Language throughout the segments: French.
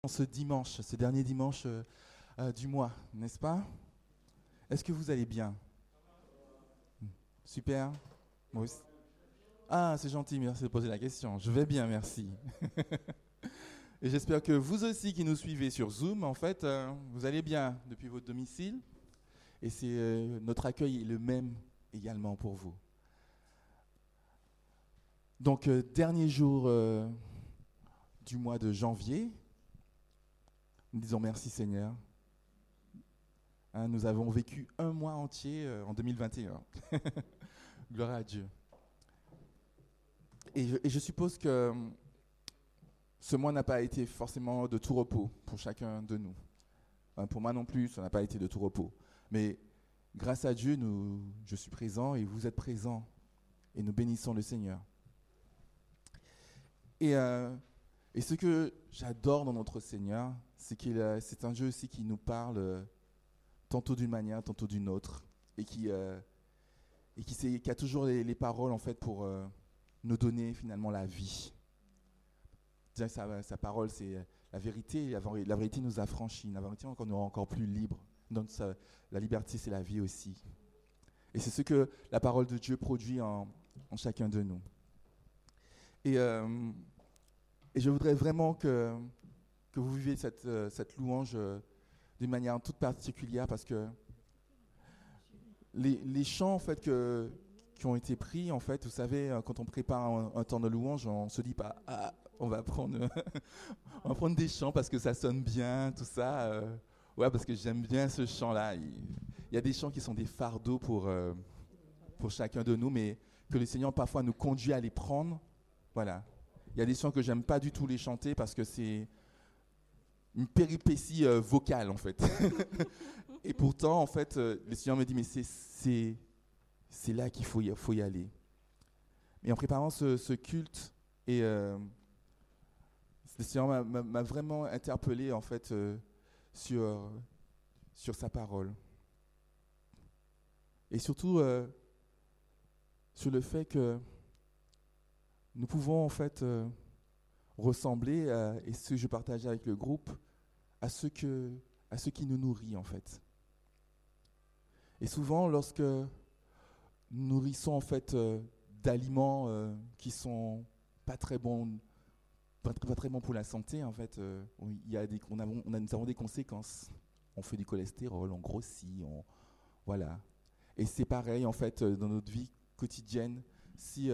Ce dimanche, ce dernier dimanche du mois, n'est-ce pas? Est-ce que vous allez bien? Super. Moi aussi. Ah, c'est gentil, merci de poser la question. Je vais bien, merci. Et j'espère que vous aussi qui nous suivez sur Zoom, en fait, vous allez bien depuis votre domicile. Et notre accueil est le même également pour vous. Donc, dernier jour du mois de janvier, nous disons merci Seigneur. Hein, nous avons vécu un mois entier en 2021. Gloire à Dieu. Et je suppose que ce mois n'a pas été forcément de tout repos pour chacun de nous. Pour moi non plus, ça n'a pas été de tout repos. Mais grâce à Dieu, je suis présent et vous êtes présents. Et nous bénissons le Seigneur. Et ce que j'adore dans notre Seigneur, c'est un Dieu aussi qui nous parle tantôt d'une manière, tantôt d'une autre. Et qui a toujours les paroles en fait pour nous donner finalement la vie. Sa parole, c'est la vérité. La vérité nous affranchit. La vérité nous rend encore plus libres. Donc la liberté, c'est la vie aussi. Et c'est ce que la parole de Dieu produit en chacun de nous. Et je voudrais vraiment que vous viviez cette louange d'une manière toute particulière parce que les chants en fait qui ont été pris, en fait, vous savez, quand on prépare un temps de louange, on se dit pas, on va prendre des chants parce que ça sonne bien, tout ça. Ouais, parce que j'aime bien ce chant-là. Il y a des chants qui sont des fardeaux pour chacun de nous, mais que le Seigneur parfois nous conduit à les prendre. Voilà. Il y a des chants que j'aime pas du tout les chanter parce que c'est une péripétie vocale, en fait. Et pourtant, en fait, le Seigneur me dit, mais c'est là qu'il faut y aller. Et en préparant ce culte, le Seigneur m'a vraiment interpellé, en fait, sur sa parole. Et surtout, sur le fait que nous pouvons, en fait, ressembler, et ce que je partageais avec le groupe, à ce qui nous nourrit, en fait. Et souvent, lorsque nous nourrissons en fait d'aliments qui sont pas très bons, pas très bons pour la santé, en fait, nous avons des conséquences. On fait du cholestérol, on grossit, voilà. Et c'est pareil en fait dans notre vie quotidienne. Si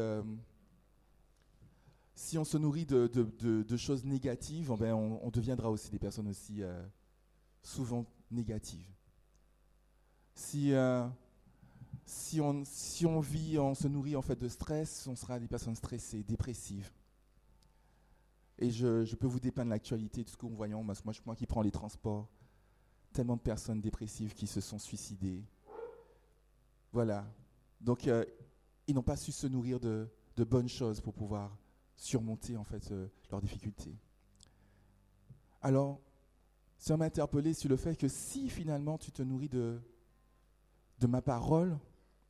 on se nourrit de choses négatives, ben on deviendra aussi des personnes aussi souvent négatives. Si on se nourrit en fait de stress, on sera des personnes stressées, dépressives. Et je peux vous dépeindre l'actualité de ce que nous voyons. Moi qui prends les transports, tellement de personnes dépressives qui se sont suicidées. Voilà. Donc ils n'ont pas su se nourrir de bonnes choses pour pouvoir surmonter en fait leurs difficultés. Alors, ça m'a interpellé sur le fait que si finalement tu te nourris de ma parole,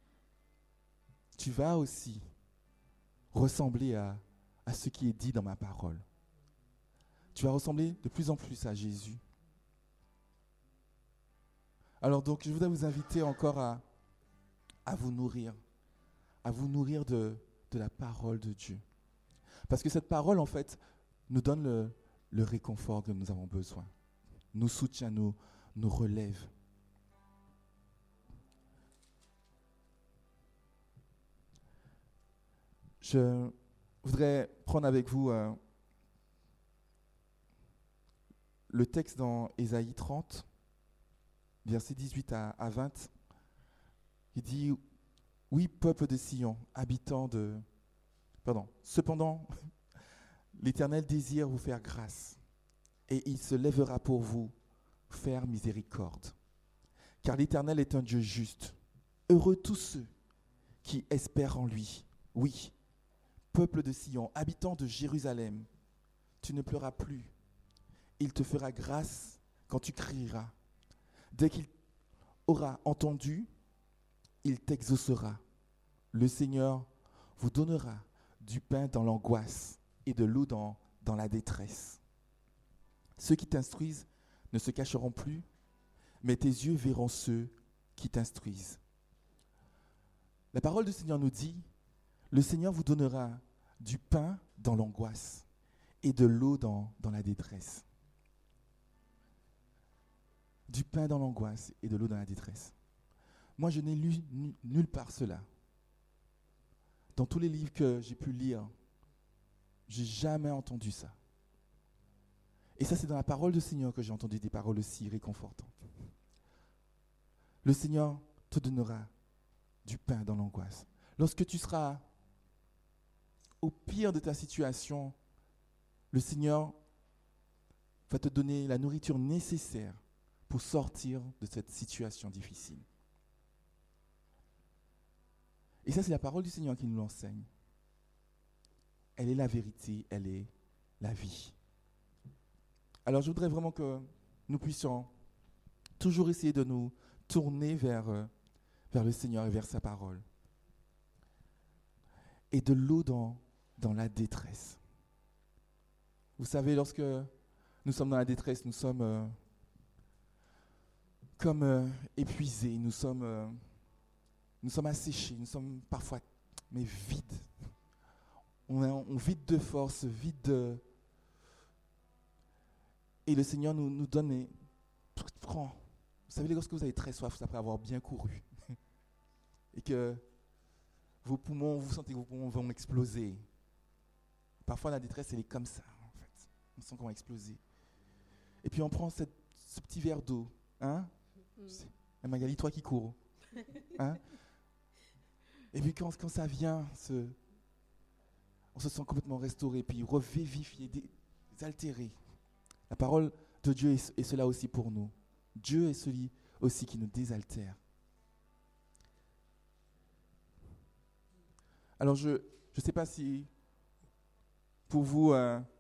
tu vas aussi ressembler à ce qui est dit dans ma parole. Tu vas ressembler de plus en plus à Jésus. Alors donc, je voudrais vous inviter encore à vous nourrir de la parole de Dieu. Parce que cette parole, en fait, nous donne le réconfort que nous avons besoin, nous soutient, nous relève. Je voudrais prendre avec vous le texte dans Ésaïe 30, versets 18 à 20, qui dit « Oui, peuple de Sion, cependant, l'Éternel désire vous faire grâce, et il se lèvera pour vous faire miséricorde. Car l'Éternel est un Dieu juste. Heureux tous ceux qui espèrent en lui. Oui, peuple de Sion, habitant de Jérusalem, tu ne pleuras plus. Il te fera grâce quand tu crieras. Dès qu'il aura entendu, il t'exaucera. Le Seigneur vous donnera du pain dans l'angoisse et de l'eau dans la détresse. Ceux qui t'instruisent ne se cacheront plus, mais tes yeux verront ceux qui t'instruisent. La parole du Seigneur nous dit, le Seigneur vous donnera du pain dans l'angoisse et de l'eau dans la détresse. Du pain dans l'angoisse et de l'eau dans la détresse. Moi, je n'ai lu nulle part cela. Dans tous les livres que j'ai pu lire, je n'ai jamais entendu ça. Et ça, c'est dans la parole du Seigneur que j'ai entendu des paroles aussi réconfortantes. Le Seigneur te donnera du pain dans l'angoisse. Lorsque tu seras au pire de ta situation, le Seigneur va te donner la nourriture nécessaire pour sortir de cette situation difficile. Et ça, c'est la parole du Seigneur qui nous l'enseigne. Elle est la vérité, elle est la vie. Alors, je voudrais vraiment que nous puissions toujours essayer de nous tourner vers le Seigneur et vers sa parole. Et de l'eau dans la détresse. Vous savez, lorsque nous sommes dans la détresse, nous sommes comme épuisés, nous sommes asséchés, nous sommes parfois vides. On vide de force, vide de... Et le Seigneur nous donne, prends. Vous savez, lorsque vous avez très soif après avoir bien couru, et que vous sentez que vos poumons vont exploser. Parfois, la détresse, elle est comme ça, en fait. On sent qu'on va exploser. Et puis, on prend ce petit verre d'eau. Hein? Magali, toi qui cours. Hein? Et puis, quand ça vient, on se sent complètement restauré, puis revivifié, désaltéré. La parole de Dieu est cela aussi pour nous. Dieu est celui aussi qui nous désaltère. Alors, je ne sais pas si pour vous,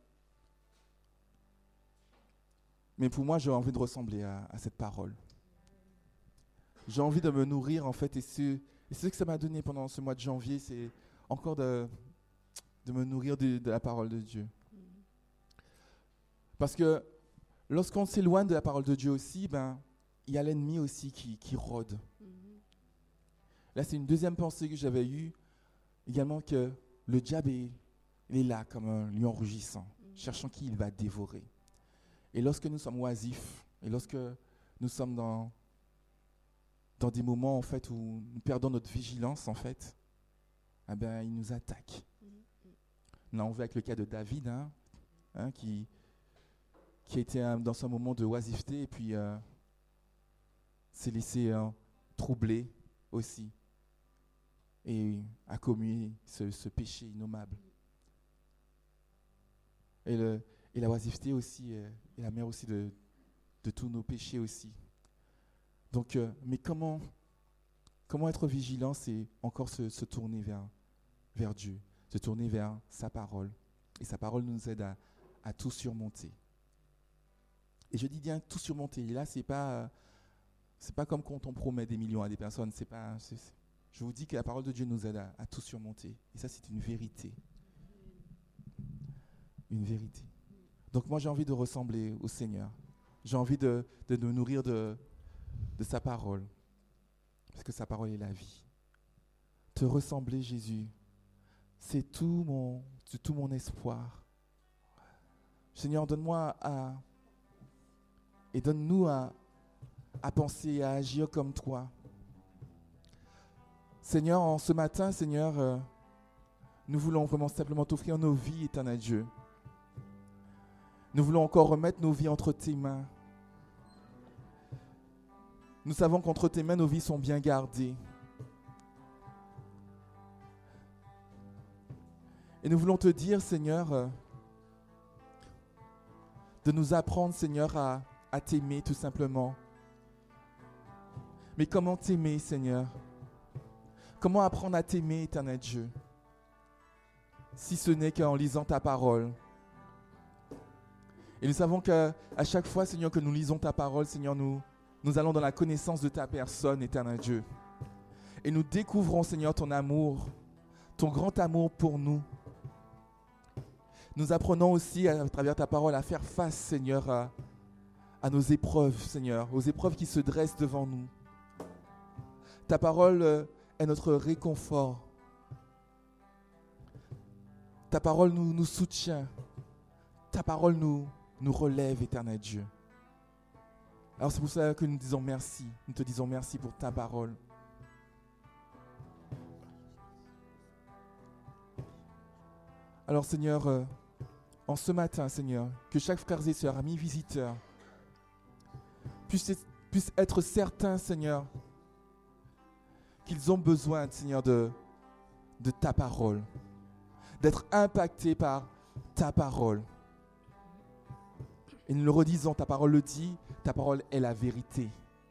mais pour moi, j'ai envie de ressembler à cette parole. J'ai envie de me nourrir, en fait, et ce que ça m'a donné pendant ce mois de janvier, c'est encore de me nourrir de la parole de Dieu. Parce que lorsqu'on s'éloigne de la parole de Dieu aussi, il y a l'ennemi aussi qui rôde. Là, c'est une deuxième pensée que j'avais eue, également que le diable il est là comme un lion rugissant, cherchant qui il va dévorer. Et lorsque nous sommes oisifs, et lorsque nous sommes dans des moments en fait, où nous perdons notre vigilance, en fait, il nous attaque. Là, on voit avec le cas de David, qui était dans ce moment de oisiveté et puis s'est laissé troubler aussi et a commis ce péché innommable. Et la oisiveté aussi est la mère aussi de tous nos péchés aussi. Donc, mais comment être vigilant, c'est encore se tourner vers Dieu, se tourner vers sa parole. Et sa parole nous aide à tout surmonter. Et je dis bien tout surmonter. Et là, c'est pas comme quand on promet des millions à des personnes. Je vous dis que la parole de Dieu nous aide à tout surmonter. Et ça, c'est une vérité. Une vérité. Donc moi, j'ai envie de ressembler au Seigneur. J'ai envie de nous nourrir de sa parole. Parce que sa parole est la vie. Te ressembler, Jésus, c'est tout mon espoir. Seigneur, donne-moi et donne-nous à penser, à agir comme toi. Seigneur, en ce matin, Seigneur, nous voulons vraiment simplement t'offrir nos vies, éternel Dieu. Nous voulons encore remettre nos vies entre tes mains. Nous savons qu'entre tes mains, nos vies sont bien gardées. Et nous voulons te dire, Seigneur, de nous apprendre, Seigneur, à t'aimer tout simplement. Mais comment t'aimer, Seigneur? Comment apprendre à t'aimer, éternel Dieu? Si ce n'est qu'en lisant ta parole. Et nous savons qu'à chaque fois, Seigneur, que nous lisons ta parole, Seigneur, nous allons dans la connaissance de ta personne, éternel Dieu. Et nous découvrons, Seigneur, ton amour, ton grand amour pour nous. Nous apprenons aussi à travers ta parole à faire face, Seigneur, à nos épreuves, Seigneur, aux épreuves qui se dressent devant nous. Ta parole est notre réconfort. Ta parole nous soutient. Ta parole nous relève, éternel Dieu. Alors c'est pour ça que nous disons merci. Nous te disons merci pour ta parole. Alors Seigneur, en ce matin, Seigneur, que chaque frère et sœur, ami visiteur, puisse être certain, Seigneur, qu'ils ont besoin, Seigneur, de ta parole, d'être impactés par ta parole. Et nous le redisons, ta parole le dit, ta parole est la vérité.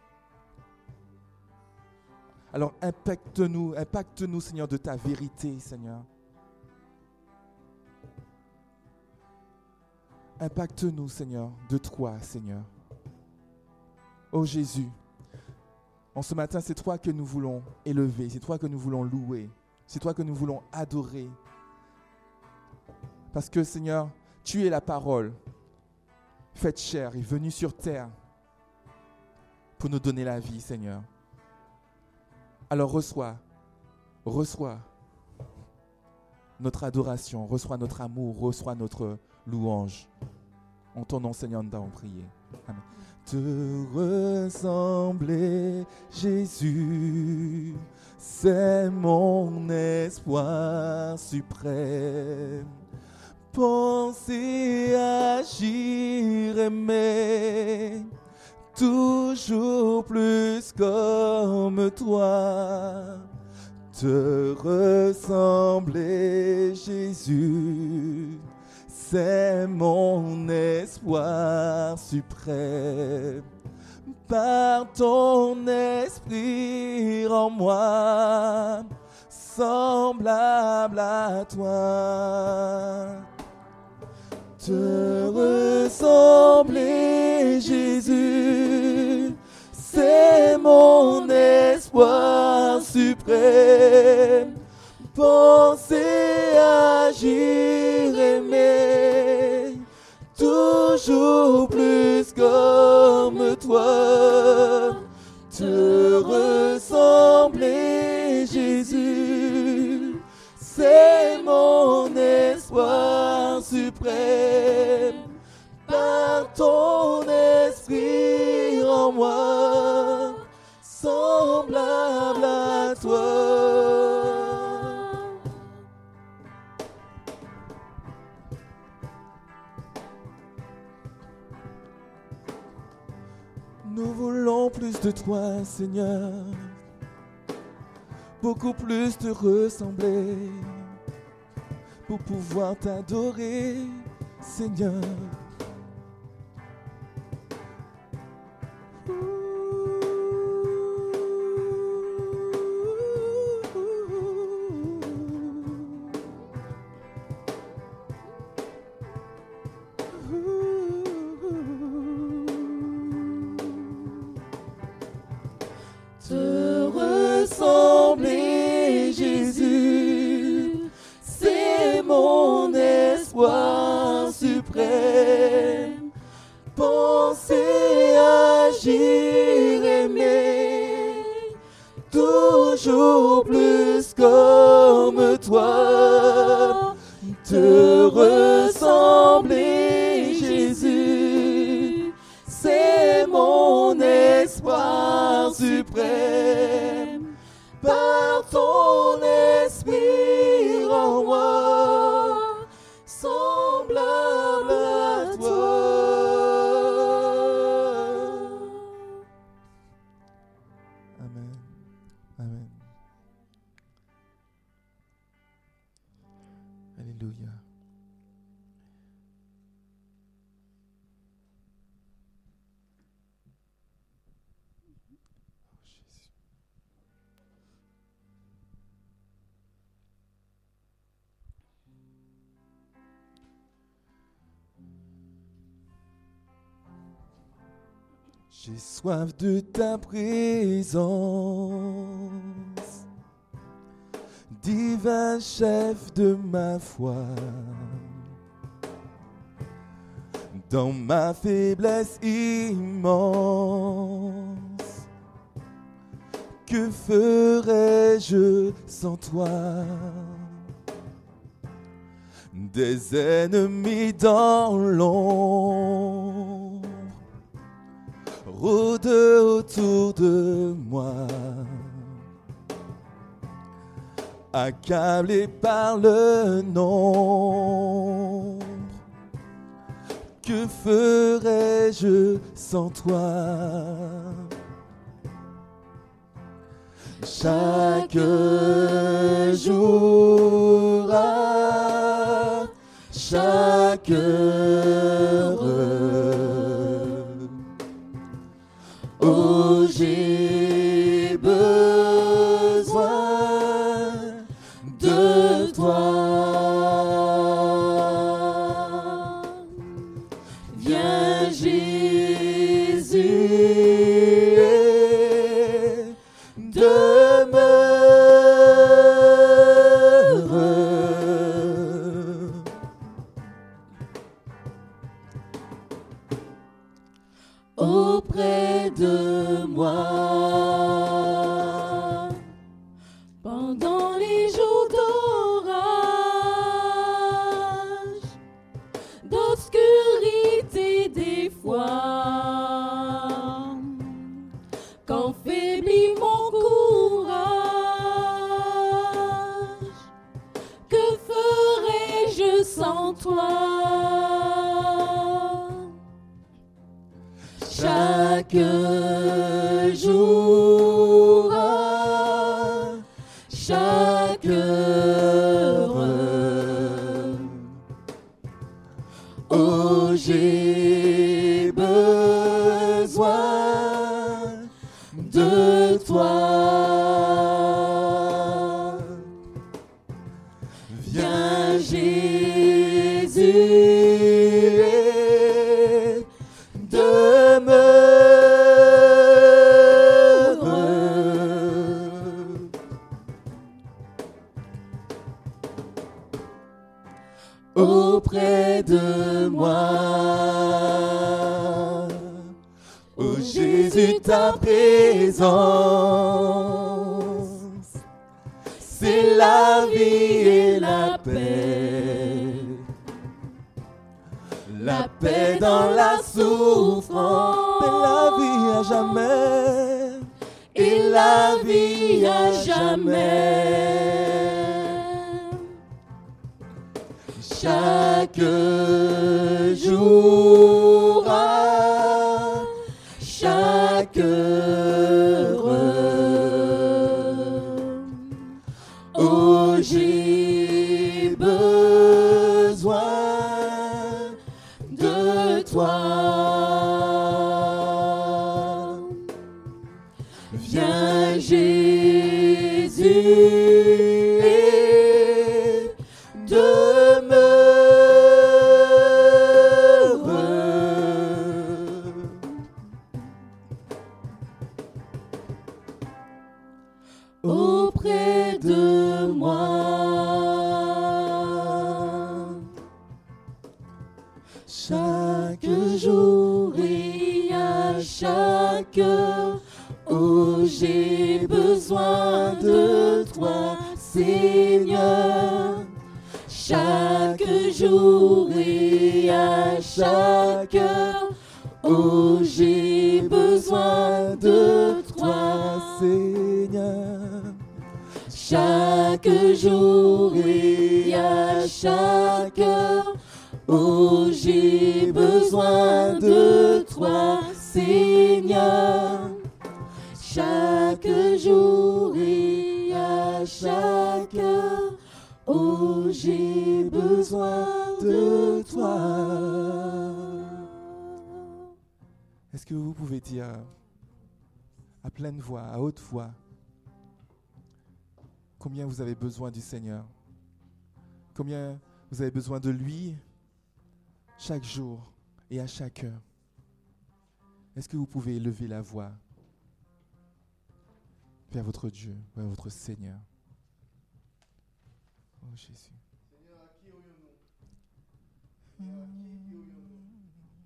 Alors impacte-nous, Seigneur, de ta vérité, Seigneur. Impacte-nous, Seigneur, de toi, Seigneur. Ô Jésus, en ce matin, c'est toi que nous voulons élever, c'est toi que nous voulons louer, c'est toi que nous voulons adorer. Parce que, Seigneur, tu es la parole faite chair et venue sur terre pour nous donner la vie, Seigneur. Alors reçois notre adoration, reçois notre amour, reçois notre louange. En ton nom, Seigneur, nous t'avons prié. Amen. Te ressembler, Jésus, c'est mon espoir suprême. Penser, agir, aimer, toujours plus comme toi. Te ressembler, Jésus, c'est mon espoir suprême. Par ton esprit en moi, semblable à toi. Te ressembler, Jésus, c'est mon espoir suprême. Penser, agir, aimer, toujours plus comme toi. Te ressembler, Jésus, c'est mon espoir suprême. Par ton esprit en moi, semblable à toi. Nous voulons plus de toi, Seigneur, beaucoup plus te ressembler, pour pouvoir t'adorer, Seigneur. Te ressembler, Jésus, c'est mon espoir suprême. Penser, agir, aimer, toujours plus comme toi. Te ressembler, Jésus, c'est mon espoir suprême. Par ton esprit en moi, semblable à toi. Amen. Amen. Alléluia. J'ai soif de ta présence, divin chef de ma foi. dans ma faiblesse immense. Que ferais-je sans toi? Des ennemis dans l'ombre rôdent autour de moi, accablé par le nombre. Que ferais-je sans toi? Chaque jour, à chaque heure, oh, j'ai besoin de toi. Viens Jésus, auprès de moi. Pendant les jours d'orage, d'obscurité des fois, quand faiblit mon courage, que ferais-je sans toi? Chaque jour, à chaque heure, oh, j'ai besoin de toi. Viens Jésus, auprès de moi. Oh Jésus, ta présence, c'est la vie et la paix. La paix dans la souffrance, et la vie à jamais, et la vie à jamais. Chaque jour, à chaque heure, oh, j'ai besoin de toi. Viens Jésus, auprès de moi. Chaque jour et à chaque heure, oh, j'ai besoin de toi, Seigneur. Chaque jour et à chaque heure, oh, j'ai besoin de toi, Seigneur. Chaque jour et à chaque heure, oh, j'ai besoin de toi, Seigneur. Chaque jour et à chaque heure, oh, j'ai besoin de toi. Est-ce que vous pouvez dire à pleine voix, à haute voix, combien vous avez besoin du Seigneur? Combien vous avez besoin de lui chaque jour et à chaque heure? Est-ce que vous pouvez élever la voix vers votre Dieu, vers votre Seigneur? Oh Jésus. Seigneur, à qui aurions-nous? Seigneur, à qui aurions-nous?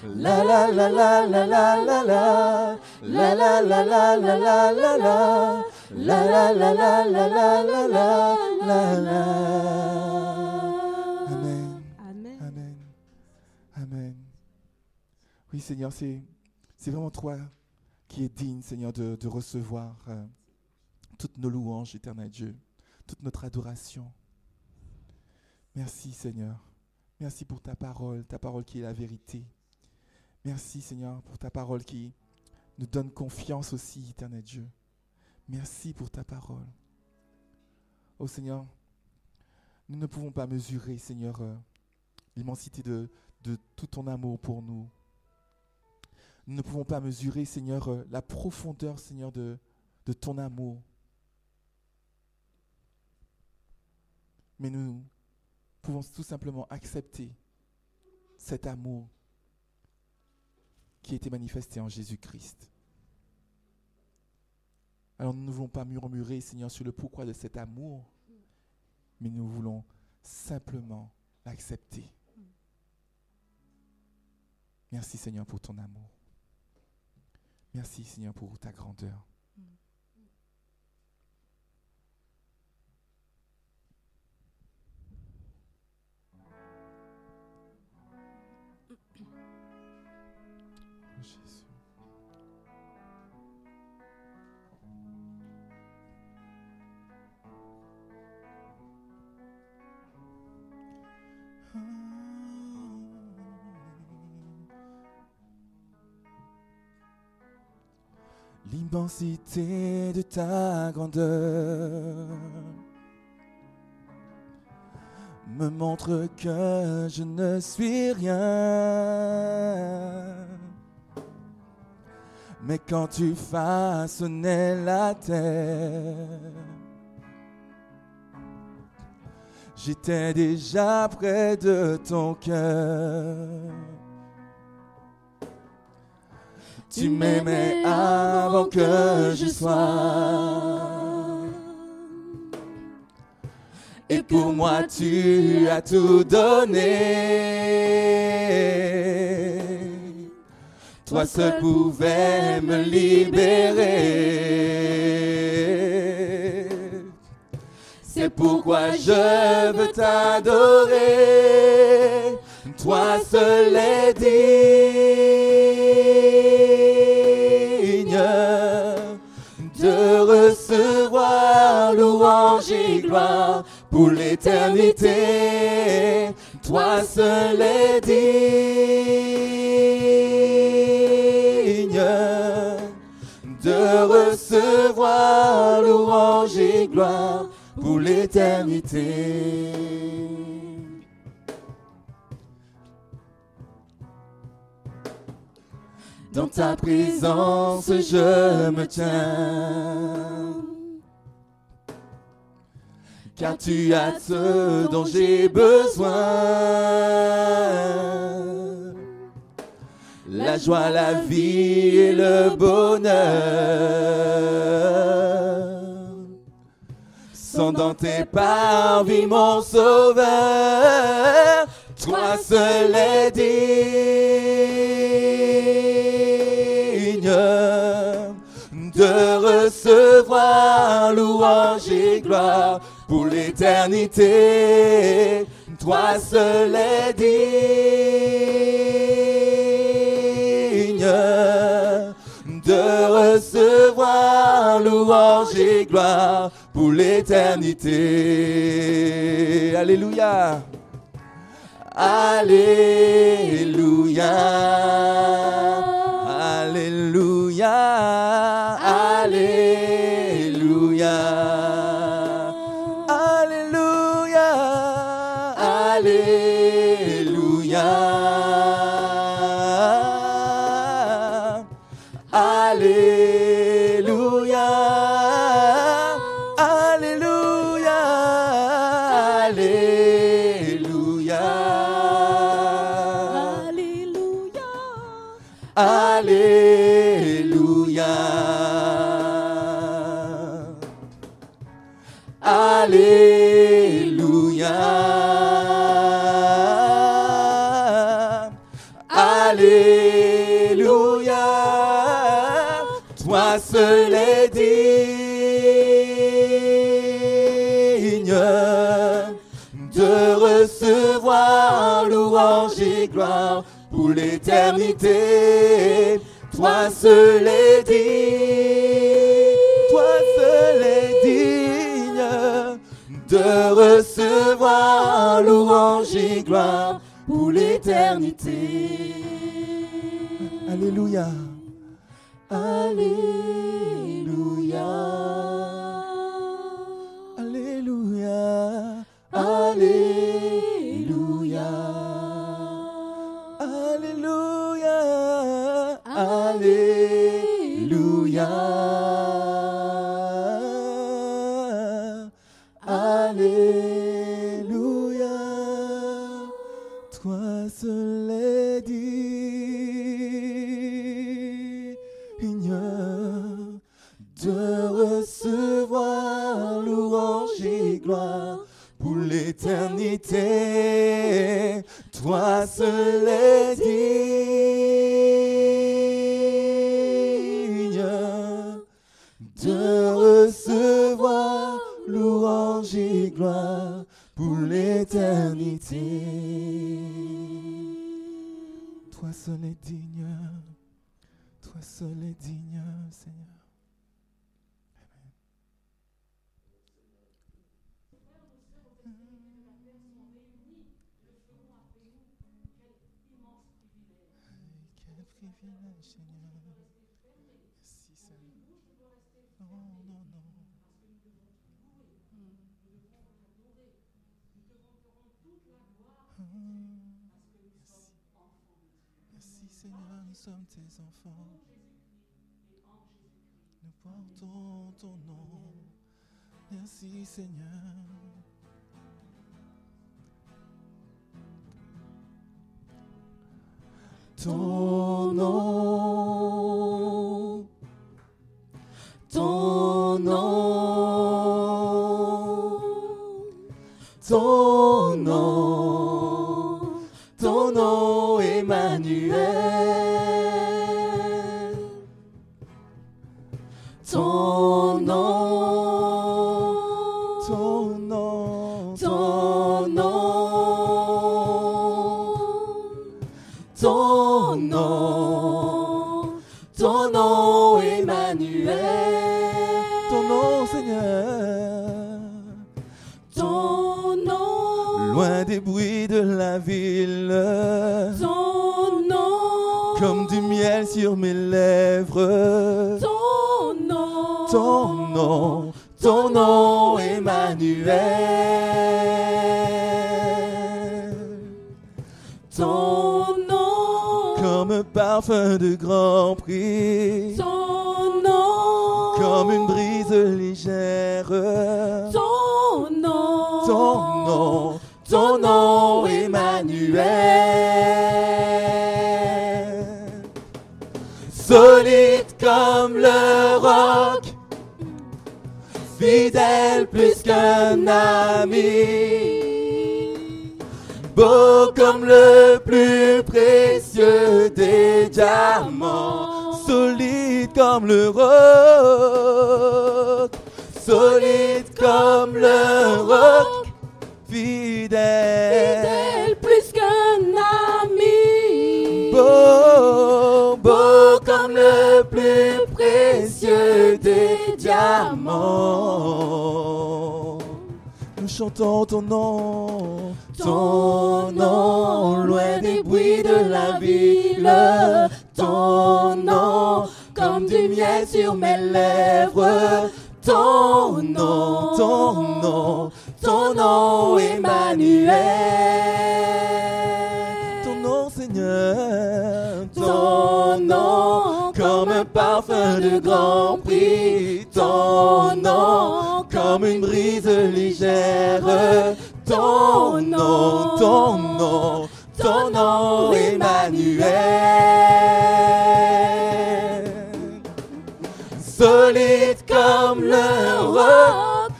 La la la la la la la la. La la la la la la la la. La la la la la la la la la. Amen. Amen. Amen. Amen. Oui, Seigneur, c'est vraiment toi qui es digne, Seigneur, de recevoir toutes nos louanges, éternel Dieu, toute notre adoration. Merci, Seigneur. Merci pour ta parole qui est la vérité. Merci, Seigneur, pour ta parole qui nous donne confiance aussi, éternel Dieu. Merci pour ta parole. Oh Seigneur, nous ne pouvons pas mesurer, Seigneur, l'immensité de tout ton amour pour nous. Nous ne pouvons pas mesurer, Seigneur, la profondeur, Seigneur, de ton amour. Mais nous pouvons tout simplement accepter cet amour qui a été manifesté en Jésus-Christ. Alors nous ne voulons pas murmurer, Seigneur, sur le pourquoi de cet amour, mais nous voulons simplement l'accepter. Merci, Seigneur, pour ton amour. Merci, Seigneur, pour ta grandeur. Jésus. L'immensité de ta grandeur me montre que je ne suis rien. Mais quand tu façonnais la terre, j'étais déjà près de ton cœur. Tu m'aimais avant que je sois. Et pour moi tu as tout donné. Toi seul pouvais me libérer. C'est pourquoi je veux t'adorer. Toi seul est digne de recevoir louange et gloire pour l'éternité. Toi seul est digne de recevoir louange et gloire pour l'éternité. Dans ta présence, je me tiens. Car tu as ce dont j'ai besoin. La joie, la vie et le bonheur sont dans tes parvis, mon sauveur. Toi seul est digne de recevoir louange et gloire pour l'éternité. Toi seul est digne de recevoir louange et gloire pour l'éternité. Alléluia. Alléluia. Alléluia. Alléluia. Alléluia. Alléluia. Alléluia. Alléluia. Alléluia. Alléluia. Alléluia. de recevoir louange et gloire pour l'éternité. Toi seul est digne, toi seul est digne de recevoir louange et gloire pour l'éternité. Alléluia. Alléluia. Alléluia. Alléluia. Alléluia. Alléluia. Alléluia. Toi seul est digne de recevoir louange et gloire pour l'éternité. Toi seul est digne de recevoir louange et gloire pour l'éternité. Toi seul est digne, toi seul est digne, Seigneur. Quel privilège, Seigneur. Merci, Seigneur. Non, non, non. Merci, Seigneur, nous sommes tes enfants. Nous portons ton nom. Merci, Seigneur. Ton nom, ton nom, ton nom, ton nom, Emmanuel. Ton nom, ton nom, ton nom, ton nom, ton nom, Emmanuel. Ton nom, Seigneur. Ton nom, loin des bruits de la ville. Ton nom, comme du miel sur mes lèvres. Ton nom, ton nom, ton nom, Emmanuel. Ton nom, comme parfum de grand prix. Ton nom, comme une brise légère. Ton nom, ton nom, ton nom, Emmanuel. Solide comme le roc, fidèle plus qu'un ami, beau comme le plus précieux des diamants, solide comme le roc, solide comme le roc, fidèle plus qu'un ami, beau, beau comme le plus précieux des diamants. Nous chantons ton nom, loin des bruits de la ville. Ton nom, comme du miel sur mes lèvres. Ton nom, ton nom, ton nom, Emmanuel. Ton nom, Seigneur. Ton nom, comme un parfum de grand prix. Ton nom, comme une brise légère. Ton nom, ton nom, ton nom, Emmanuel. Solide comme le roc,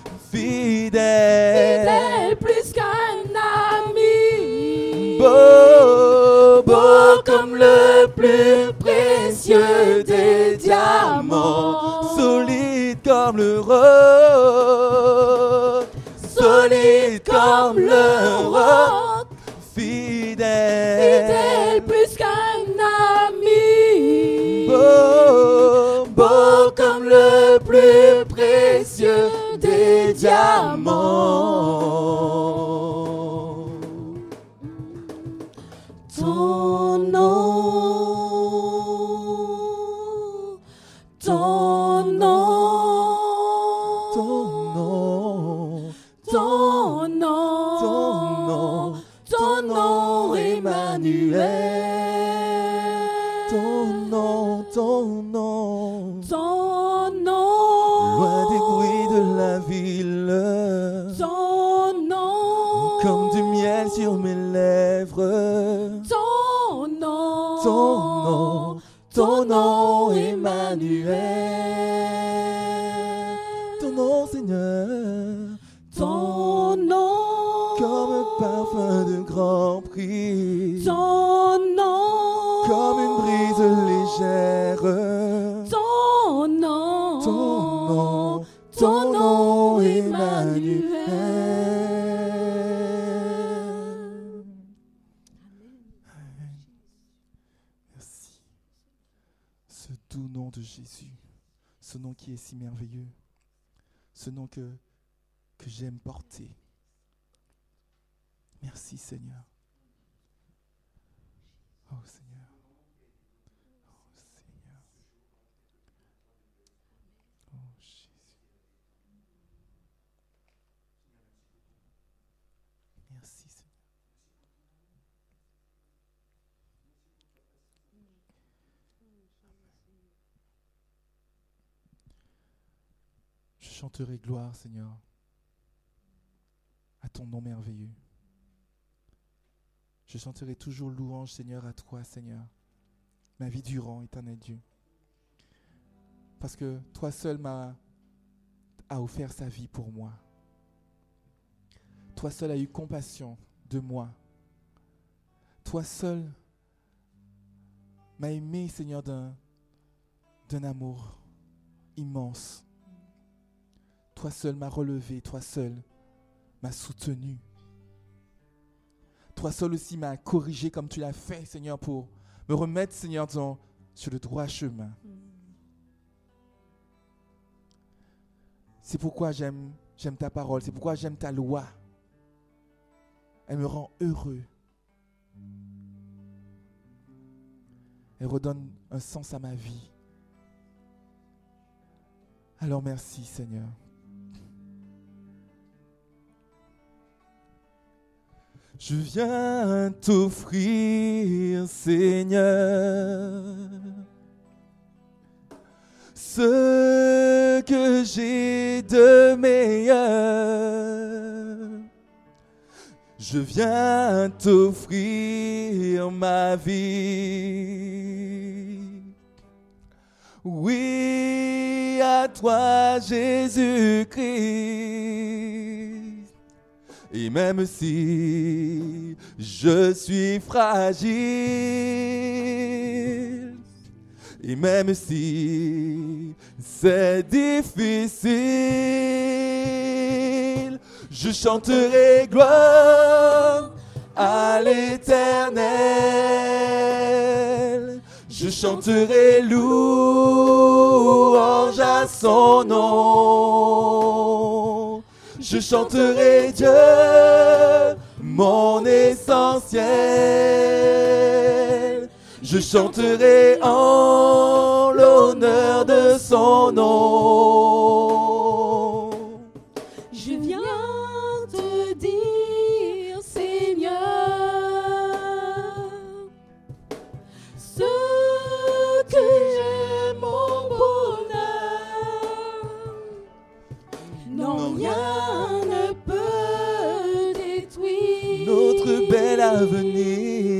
fidèle plus qu'un ami, beau, beau comme le plus précieux des diamants, solide comme le roc, solide comme le roc, fidèle plus qu'un ami, beau comme le plus précieux des diamants. ton nom, ton nom, Ton nom, ton nom, Emmanuel. ton nom, Ton nom, loin des bruits de la ville, ton nom, comme du miel sur mes lèvres. ton nom, Ton nom, Emmanuel. Ton nom, Seigneur, ton nom, comme un parfum de grand prix, ton nom, comme une brise légère. ton nom, Ton nom, Emmanuel. Merci. Ce doux nom de Jésus, ce nom qui est si merveilleux, ce nom que j'aime porter. Merci Seigneur. Oh Seigneur. Oh Seigneur. Oh Jésus. Merci Seigneur. Je chanterai gloire, Seigneur, à ton nom merveilleux. Je chanterai toujours louange, Seigneur, à toi, Seigneur, ma vie durant, éternel Dieu. Parce que toi seul a offert sa vie pour moi. Toi seul a eu compassion de moi. Toi seul m'a aimé, Seigneur, d'un amour immense. Toi seul m'as relevé, toi seul m'as soutenu. Toi seul aussi m'as corrigé comme tu l'as fait, Seigneur, pour me remettre, Seigneur, sur le droit chemin. C'est pourquoi j'aime ta parole, c'est pourquoi j'aime ta loi. Elle me rend heureux. Elle redonne un sens à ma vie. Alors merci, Seigneur. Je viens t'offrir, Seigneur, ce que j'ai de meilleur. Je viens t'offrir ma vie. Oui, à toi, Jésus-Christ. Et même si je suis fragile, et même si c'est difficile, je chanterai gloire à l'Éternel. Je chanterai louange à son nom. Je chanterai Dieu, mon essentiel. Je chanterai en l'honneur de son nom. je viens te dire, Seigneur, ce que j'ai mon bonheur. Non, rien ne peut détruire Notre bel avenir.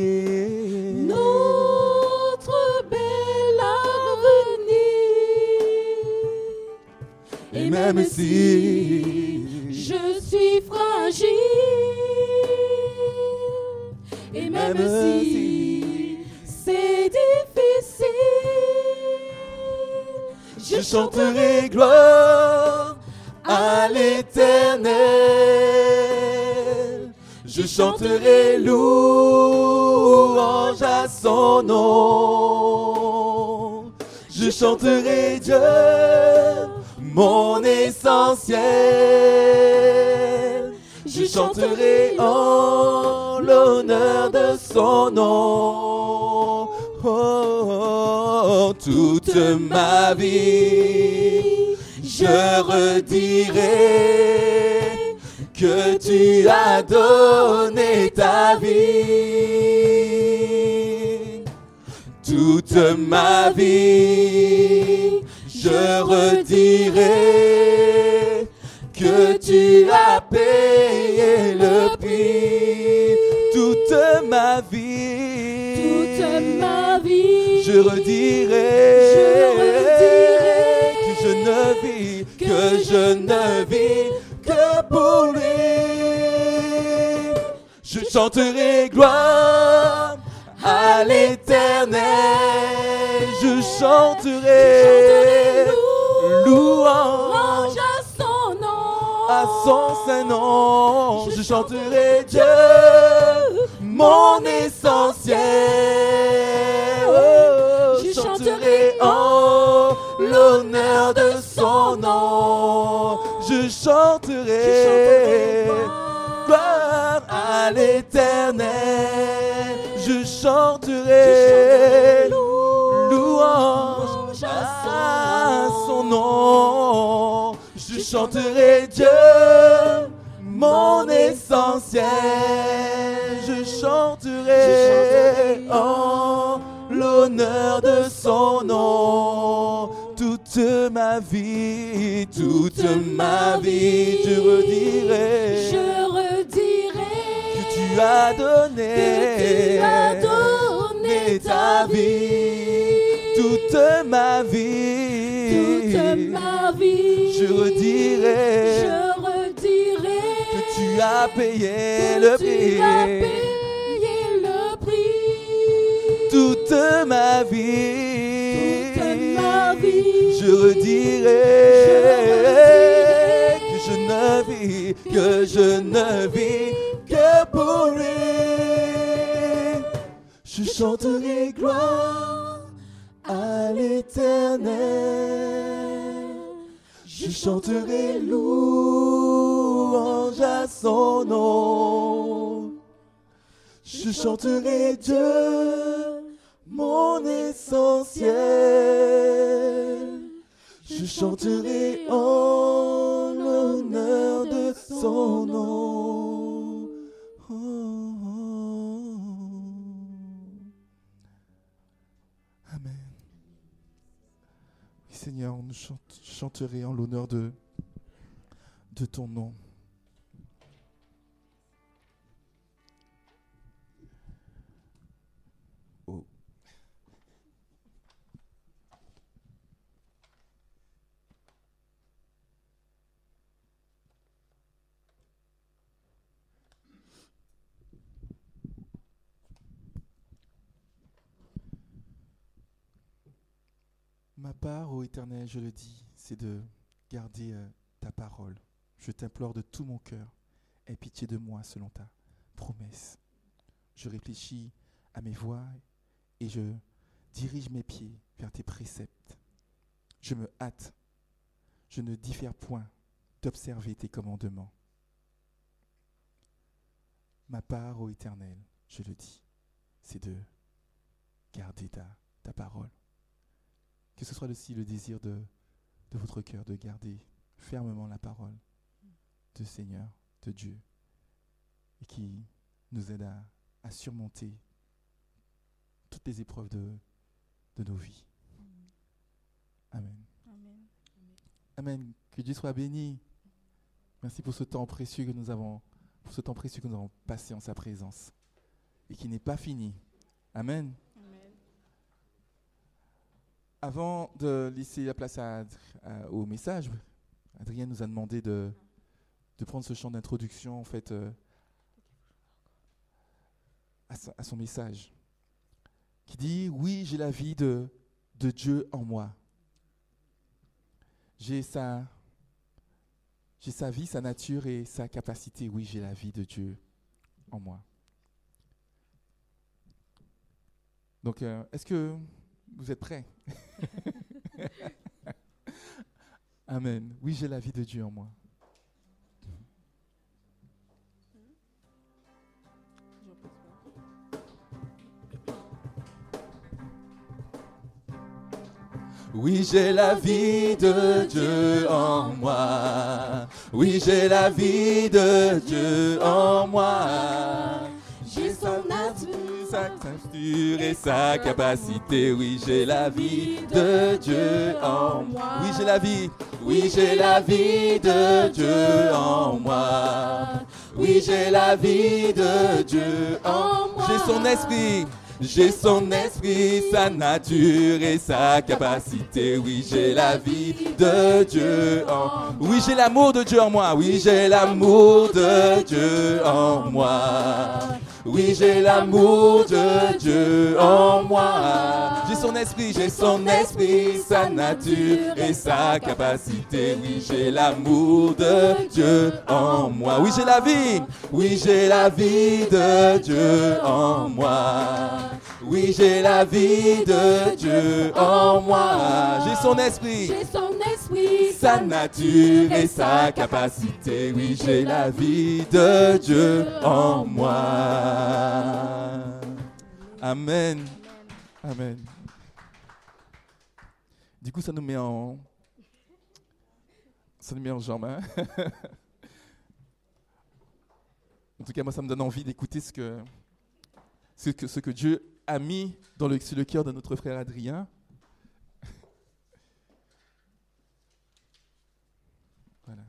notre bel avenir. Et même si je suis fragile, et même si c'est difficile, je chanterai gloire à l'Éternel. Je chanterai louange à son nom. Je chanterai Dieu, mon essentiel. Je chanterai en l'honneur de son nom. Oh, toute ma vie, je redirai que tu as donné ta vie. Toute ma vie, je redirai que tu as payé le prix. Toute ma vie, je redirai que je ne vis que pour lui. Je chanterai gloire à l'Éternel. Je chanterai louange à son saint nom. Je chanterai Dieu, mon essentiel. Oh, je chanterai en l'honneur de son nom. Je chanterai gloire à l'Éternel. Je chanterai louange à son nom. Je chanterai Dieu, mon essentiel. Je chanterai en l'honneur de son nom. Toute ma vie, je redirai que tu as donné ta vie. Toute ma vie, je redirai que tu as payé le prix. Toute ma vie, je redirai que je ne vis que pour lui. Je chanterai gloire à l'Éternel. Je chanterai louange à son nom. Je chanterai Dieu, mon essentiel. Je chanterai en l'honneur de son nom. Oh, oh. Amen. Oui, Seigneur, on chanterait en l'honneur de ton nom. Oh. Ma part, ô Éternel, je le dis, c'est de garder ta parole. Je t'implore de tout mon cœur. Aie pitié de moi selon ta promesse. Je réfléchis à mes voies et je dirige mes pieds vers tes préceptes. Je me hâte, je ne diffère point d'observer tes commandements. Ma part, ô Éternel, je le dis, c'est de garder ta parole. Que ce soit aussi le désir de votre cœur, de garder fermement la parole de Seigneur, de Dieu, et qui nous aide à surmonter toutes les épreuves de nos vies. Amen. Amen. Amen. Que Dieu soit béni. Merci pour ce temps précieux que nous avons, passé en sa présence et qui n'est pas fini. Amen. Amen. Avant de laisser la place au message, Adrien nous a demandé de prendre ce chant d'introduction en fait à son message, qui dit « Oui, j'ai la vie de Dieu en moi. J'ai sa vie, sa nature et sa capacité. Oui, j'ai la vie de Dieu en moi. Donc, est-ce que vous êtes prêts? Amen. Oui, j'ai la vie de Dieu en moi. Oui, j'ai la vie de Dieu en moi. Oui, j'ai la vie de Dieu en moi. J'ai son nature, Sa stature et sa capacité. Oui, j'ai la vie de Dieu en moi. Oui, j'ai la vie. Oui, j'ai la vie de Dieu en moi. Oui, j'ai la vie de Dieu en moi. J'ai son esprit. J'ai son esprit, sa nature et sa capacité. Oui, j'ai la vie de Dieu en moi. Oui, j'ai l'amour de Dieu en moi. Oui, j'ai l'amour de Dieu en moi. Oui, j'ai l'amour de Dieu en moi. J'ai son esprit, sa nature et sa capacité. Oui, j'ai l'amour de Dieu en moi. Oui, j'ai la vie. Oui, j'ai la vie de Dieu en moi. Oui, j'ai la vie de Dieu en moi. J'ai son esprit, sa nature et sa capacité. Oui, j'ai la vie de Dieu en moi. Amen. Amen. Du coup, ça nous met en jambe. Hein? En tout cas, moi, ça me donne envie d'écouter ce que Dieu a mis sur le cœur de notre frère Adrien. Voilà.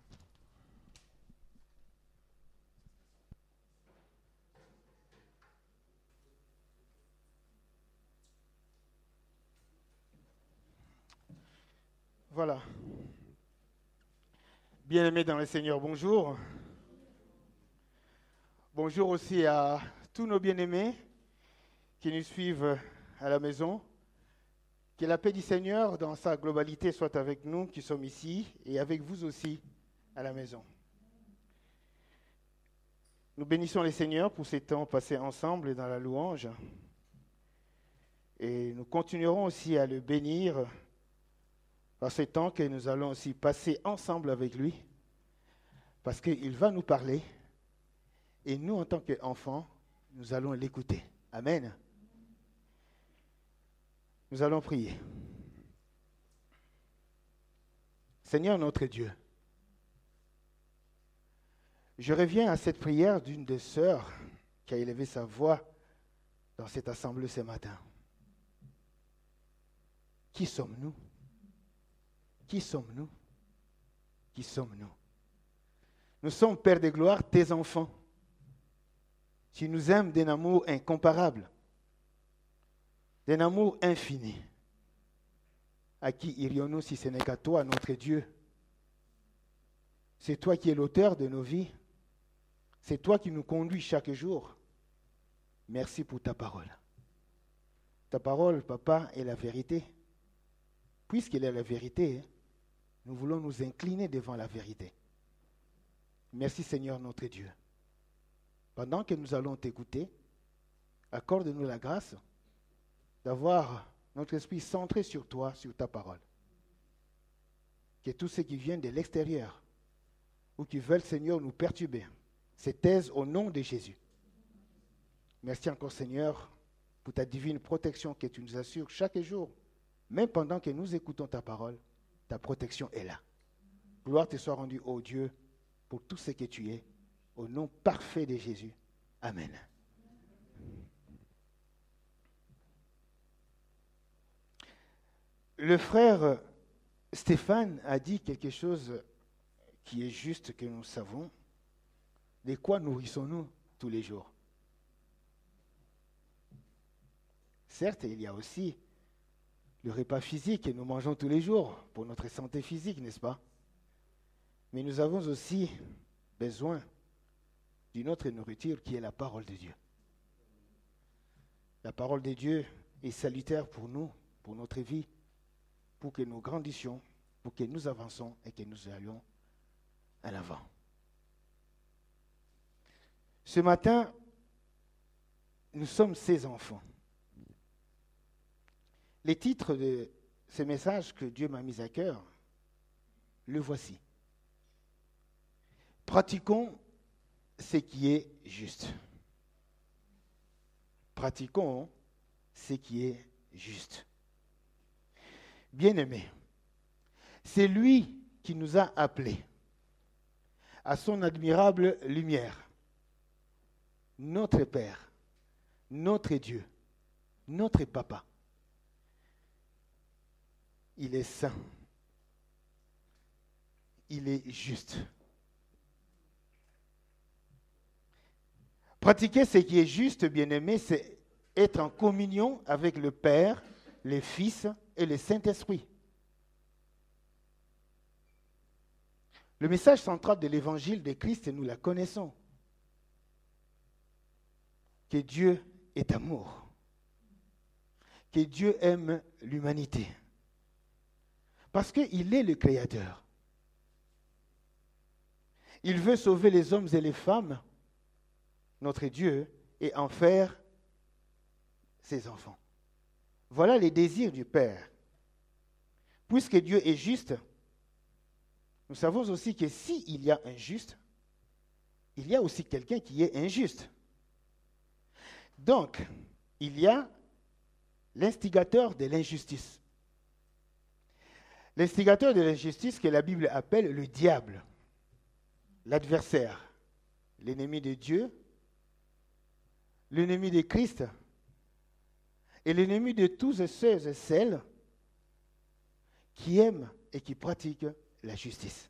Voilà. Bien-aimés dans le Seigneur, bonjour. Bonjour aussi à tous nos bien-aimés qui nous suivent à la maison. Que la paix du Seigneur dans sa globalité soit avec nous qui sommes ici et avec vous aussi à la maison. Nous bénissons le Seigneur pour ces temps passés ensemble dans la louange. Et nous continuerons aussi à le bénir par ces temps que nous allons aussi passer ensemble avec lui, parce qu'il va nous parler, et nous, en tant qu'enfants, nous allons l'écouter. Amen. Nous allons prier. Seigneur notre Dieu, je reviens à cette prière d'une des sœurs qui a élevé sa voix dans cette assemblée ce matin. Qui sommes-nous? Qui sommes-nous? Qui sommes-nous? Nous sommes, Père de gloire, tes enfants. Tu nous aimes d'un amour incomparable, d'un amour infini. À qui irions-nous si ce n'est qu'à toi, notre Dieu? C'est toi qui es l'auteur de nos vies. C'est toi qui nous conduis chaque jour. Merci pour ta parole. Ta parole, Papa, est la vérité. Puisqu'elle est la vérité, nous voulons nous incliner devant la vérité. Merci Seigneur notre Dieu. Pendant que nous allons t'écouter, accorde-nous la grâce d'avoir notre esprit centré sur toi, sur ta parole. Que tous ceux qui viennent de l'extérieur ou qui veulent, Seigneur, nous perturber, se taisent au nom de Jésus. Merci encore, Seigneur, pour ta divine protection que tu nous assures chaque jour. Même pendant que nous écoutons ta parole, ta protection est là. Gloire te soit rendue, ô Dieu, pour tout ce que tu es, au nom parfait de Jésus. Amen. Le frère Stéphane a dit quelque chose qui est juste, que nous savons. De quoi nourrissons-nous tous les jours? Certes, il y a aussi le repas physique que nous mangeons tous les jours pour notre santé physique, n'est-ce pas? Mais nous avons aussi besoin d'une autre nourriture qui est la parole de Dieu. La parole de Dieu est salutaire pour nous, pour notre vie, pour que nous grandissions, pour que nous avancions et que nous allions à l'avant. Ce matin, nous sommes ses enfants. Les titres de ces messages que Dieu m'a mis à cœur, le voici. Pratiquons ce qui est juste. Pratiquons ce qui est juste. Bien-aimés, c'est lui qui nous a appelés à son admirable lumière. Notre Père, notre Dieu, notre Papa. Il est saint. Il est juste. Pratiquer ce qui est juste, bien-aimé, c'est être en communion avec le Père, le Fils et le Saint-Esprit. Le message central de l'évangile de Christ, nous la connaissons. Que Dieu est amour. Que Dieu aime l'humanité. Parce qu'il est le Créateur. Il veut sauver les hommes et les femmes, notre Dieu, et en faire ses enfants. Voilà les désirs du Père. Puisque Dieu est juste, nous savons aussi que s'il y a un juste, il y a aussi quelqu'un qui est injuste. Donc, il y a l'instigateur de l'injustice. L'instigateur de l'injustice que la Bible appelle le diable, l'adversaire, l'ennemi de Dieu, l'ennemi de Christ et l'ennemi de tous ceux et celles qui aiment et qui pratiquent la justice.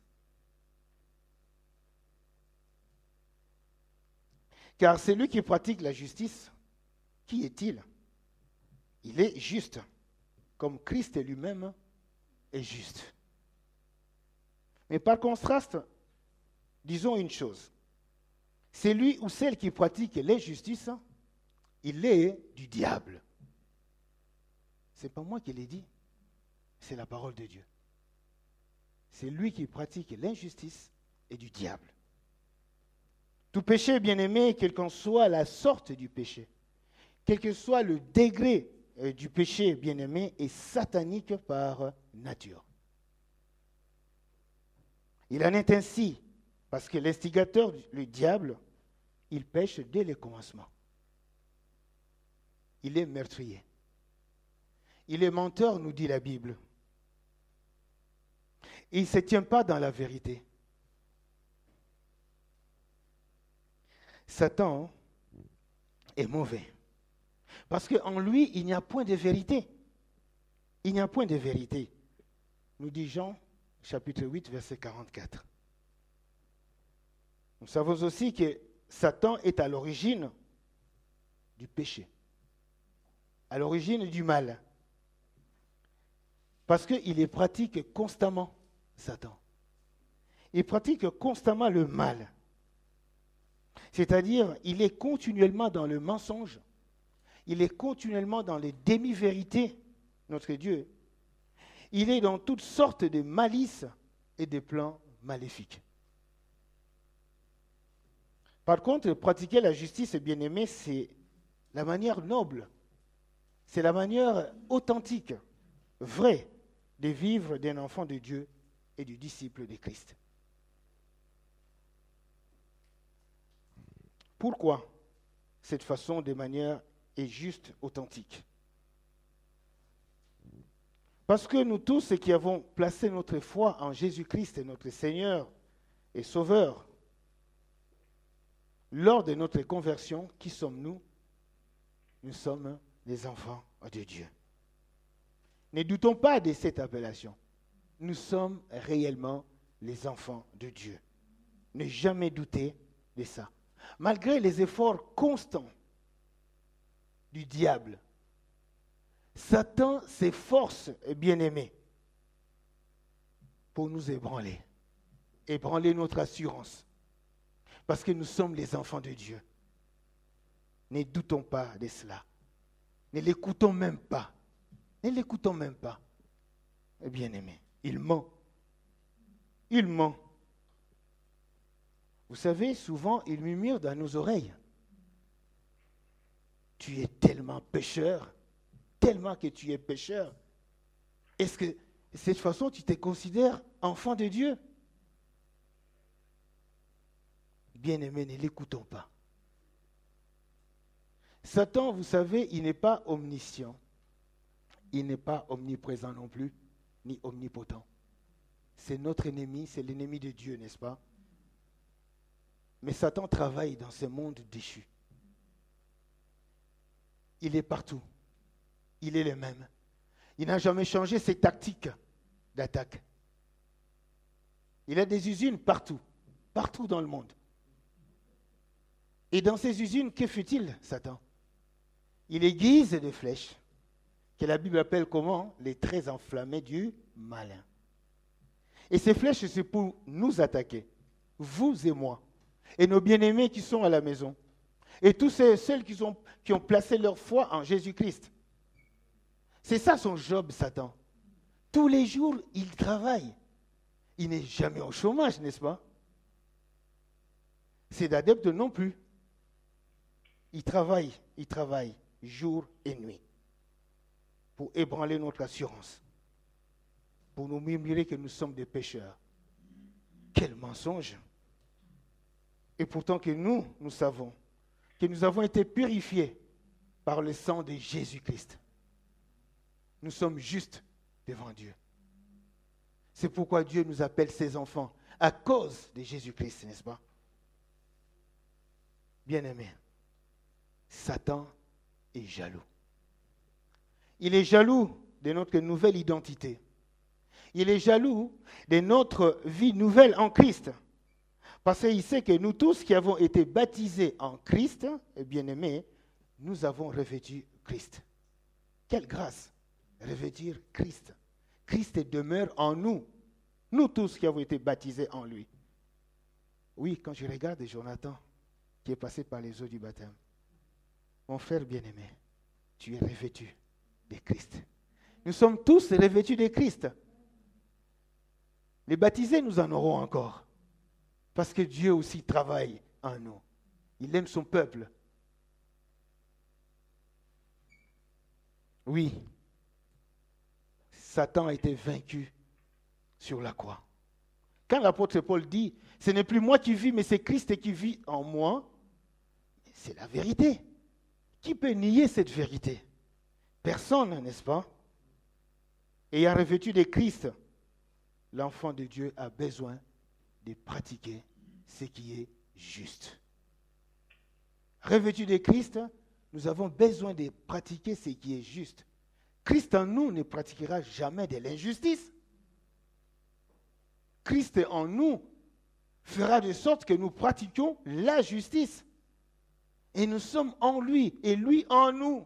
Car celui qui pratique la justice, qui est-il? Il est juste, comme Christ lui-même est juste. Mais par contraste, disons une chose. Celui ou celle qui pratique l'injustice, il est du diable. Ce n'est pas moi qui l'ai dit, c'est la parole de Dieu. C'est lui qui pratique l'injustice et du diable. Tout péché, bien-aimé, quelle qu'en soit la sorte du péché, quel que soit le degré du péché, bien-aimé, est satanique par nature. Il en est ainsi, parce que l'instigateur, le diable, il pêche dès le commencement. Il est meurtrier. Il est menteur, nous dit la Bible. Il ne se tient pas dans la vérité. Satan est mauvais. Parce qu'en lui, il n'y a point de vérité. Il n'y a point de vérité. Nous dit Jean, chapitre 8, verset 44. Nous savons aussi que Satan est à l'origine du péché, à l'origine du mal. Parce qu'il les pratique constamment, Satan. Il pratique constamment le mal. C'est-à-dire, il est continuellement dans le mensonge. Il est continuellement dans les demi-vérités, notre Dieu. Il est dans toutes sortes de malices et de plans maléfiques. Par contre, pratiquer la justice, bien-aimé, c'est la manière noble. C'est la manière authentique, vraie, de vivre d'un enfant de Dieu et du disciple de Christ. Pourquoi cette façon de manière est juste authentique? Parce que nous tous qui avons placé notre foi en Jésus-Christ, notre Seigneur et Sauveur, lors de notre conversion, qui sommes-nous? Nous sommes les enfants de Dieu. Ne doutons pas de cette appellation. Nous sommes réellement les enfants de Dieu. Ne jamais douter de ça. Malgré les efforts constants du diable, Satan s'efforce, bien-aimé, pour nous ébranler notre assurance, parce que nous sommes les enfants de Dieu. Ne doutons pas de cela. Ne l'écoutons même pas. Ne l'écoutons même pas. Bien-aimé, il ment. Il ment. Vous savez, souvent, il murmure dans nos oreilles. tu es tellement pécheur, tellement que tu es pécheur. Est-ce que de cette façon, tu te considères enfant de Dieu? Bien-aimé, ne l'écoutons pas. Satan, vous savez, il n'est pas omniscient. Il n'est pas omniprésent non plus, ni omnipotent. C'est notre ennemi, c'est l'ennemi de Dieu, n'est-ce pas? Mais Satan travaille dans ce monde déchu. Il est partout. Il est le même. Il n'a jamais changé ses tactiques d'attaque. Il a des usines partout, partout dans le monde. Et dans ces usines, que fait-il, Satan? Il aiguise des flèches, que la Bible appelle comment? Les traits enflammés du malin. Et ces flèches, c'est pour nous attaquer, vous et moi, et nos bien-aimés qui sont à la maison, et tous ceux qui ont placé leur foi en Jésus-Christ. C'est ça son job, Satan. Tous les jours, il travaille. Il n'est jamais au chômage, n'est-ce pas? C'est d'adepte non plus. Il travaille jour et nuit pour ébranler notre assurance, pour nous murmurer que nous sommes des pécheurs. Quel mensonge! Et pourtant que nous savons que nous avons été purifiés par le sang de Jésus-Christ. Nous sommes justes devant Dieu. C'est pourquoi Dieu nous appelle ses enfants, à cause de Jésus-Christ, n'est-ce pas? Bien-aimés, Satan est jaloux. Il est jaloux de notre nouvelle identité. Il est jaloux de notre vie nouvelle en Christ. Parce qu'il sait que nous tous qui avons été baptisés en Christ, bien-aimés, nous avons revêtu Christ. Quelle grâce! Revêtir Christ. Christ demeure en nous. Nous tous qui avons été baptisés en lui. Oui, quand je regarde Jonathan, qui est passé par les eaux du baptême, mon frère bien-aimé, tu es revêtu de Christ. Nous sommes tous revêtus de Christ. Les baptisés, nous en aurons encore. Parce que Dieu aussi travaille en nous. Il aime son peuple. Oui, Satan a été vaincu sur la croix. Quand l'apôtre Paul dit, ce n'est plus moi qui vis, mais c'est Christ qui vit en moi, c'est la vérité. Qui peut nier cette vérité? Personne, n'est-ce pas? Ayant revêtu de Christ, l'enfant de Dieu a besoin de pratiquer ce qui est juste. Revêtu de Christ, nous avons besoin de pratiquer ce qui est juste. Christ en nous ne pratiquera jamais de l'injustice. Christ en nous fera de sorte que nous pratiquions la justice. Et nous sommes en lui et lui en nous.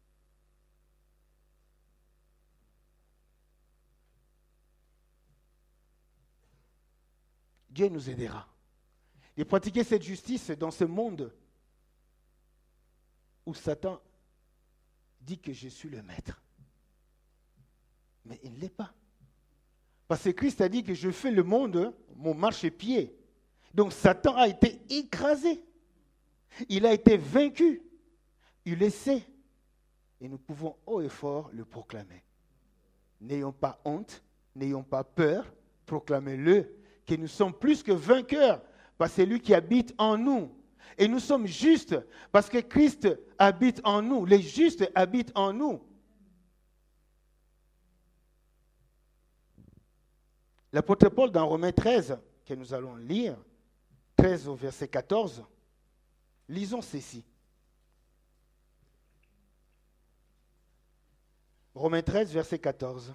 Dieu nous aidera de pratiquer cette justice dans ce monde où Satan dit que je suis le maître. Mais il ne l'est pas. Parce que Christ a dit que je fais le monde mon marchepied. Donc Satan a été écrasé. Il a été vaincu. Il le sait. Et nous pouvons haut et fort le proclamer. N'ayons pas honte, n'ayons pas peur, proclamez-le, que nous sommes plus que vainqueurs par celui qui habite en nous. Et nous sommes justes parce que Christ habite en nous. Les justes habitent en nous. L'apôtre Paul, dans Romains 13, que nous allons lire, 13 au verset 14, lisons ceci. Romains 13, verset 14.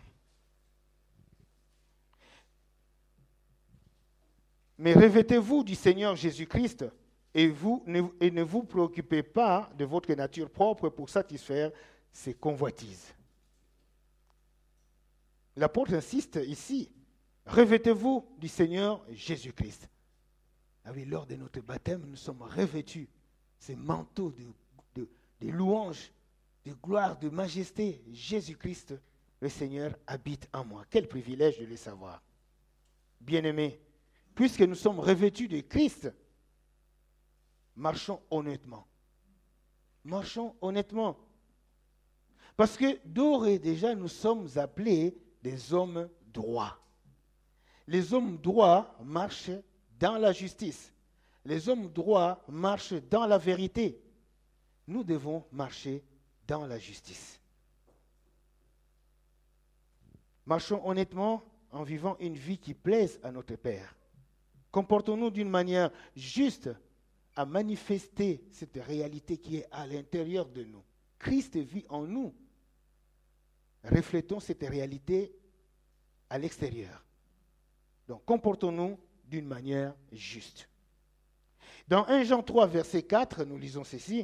Mais revêtez-vous du Seigneur Jésus-Christ et ne vous préoccupez pas de votre nature propre pour satisfaire ses convoitises. L'apôtre insiste ici. Revêtez-vous du Seigneur Jésus-Christ. Ah oui, lors de notre baptême, nous sommes revêtus ces manteaux de louanges, de gloire, de majesté. Jésus-Christ, le Seigneur, habite en moi. Quel privilège de le savoir. Bien-aimés, puisque nous sommes revêtus de Christ, marchons honnêtement, Marchons honnêtement. Parce que d'ores et déjà, nous sommes appelés des hommes droits. Les hommes droits marchent dans la justice. Les hommes droits marchent dans la vérité. Nous devons marcher dans la justice. Marchons honnêtement en vivant une vie qui plaise à notre Père. Comportons-nous d'une manière juste à manifester cette réalité qui est à l'intérieur de nous. Christ vit en nous. Reflétons cette réalité à l'extérieur. Donc, comportons-nous d'une manière juste. Dans 1 Jean 3, verset 4, nous lisons ceci.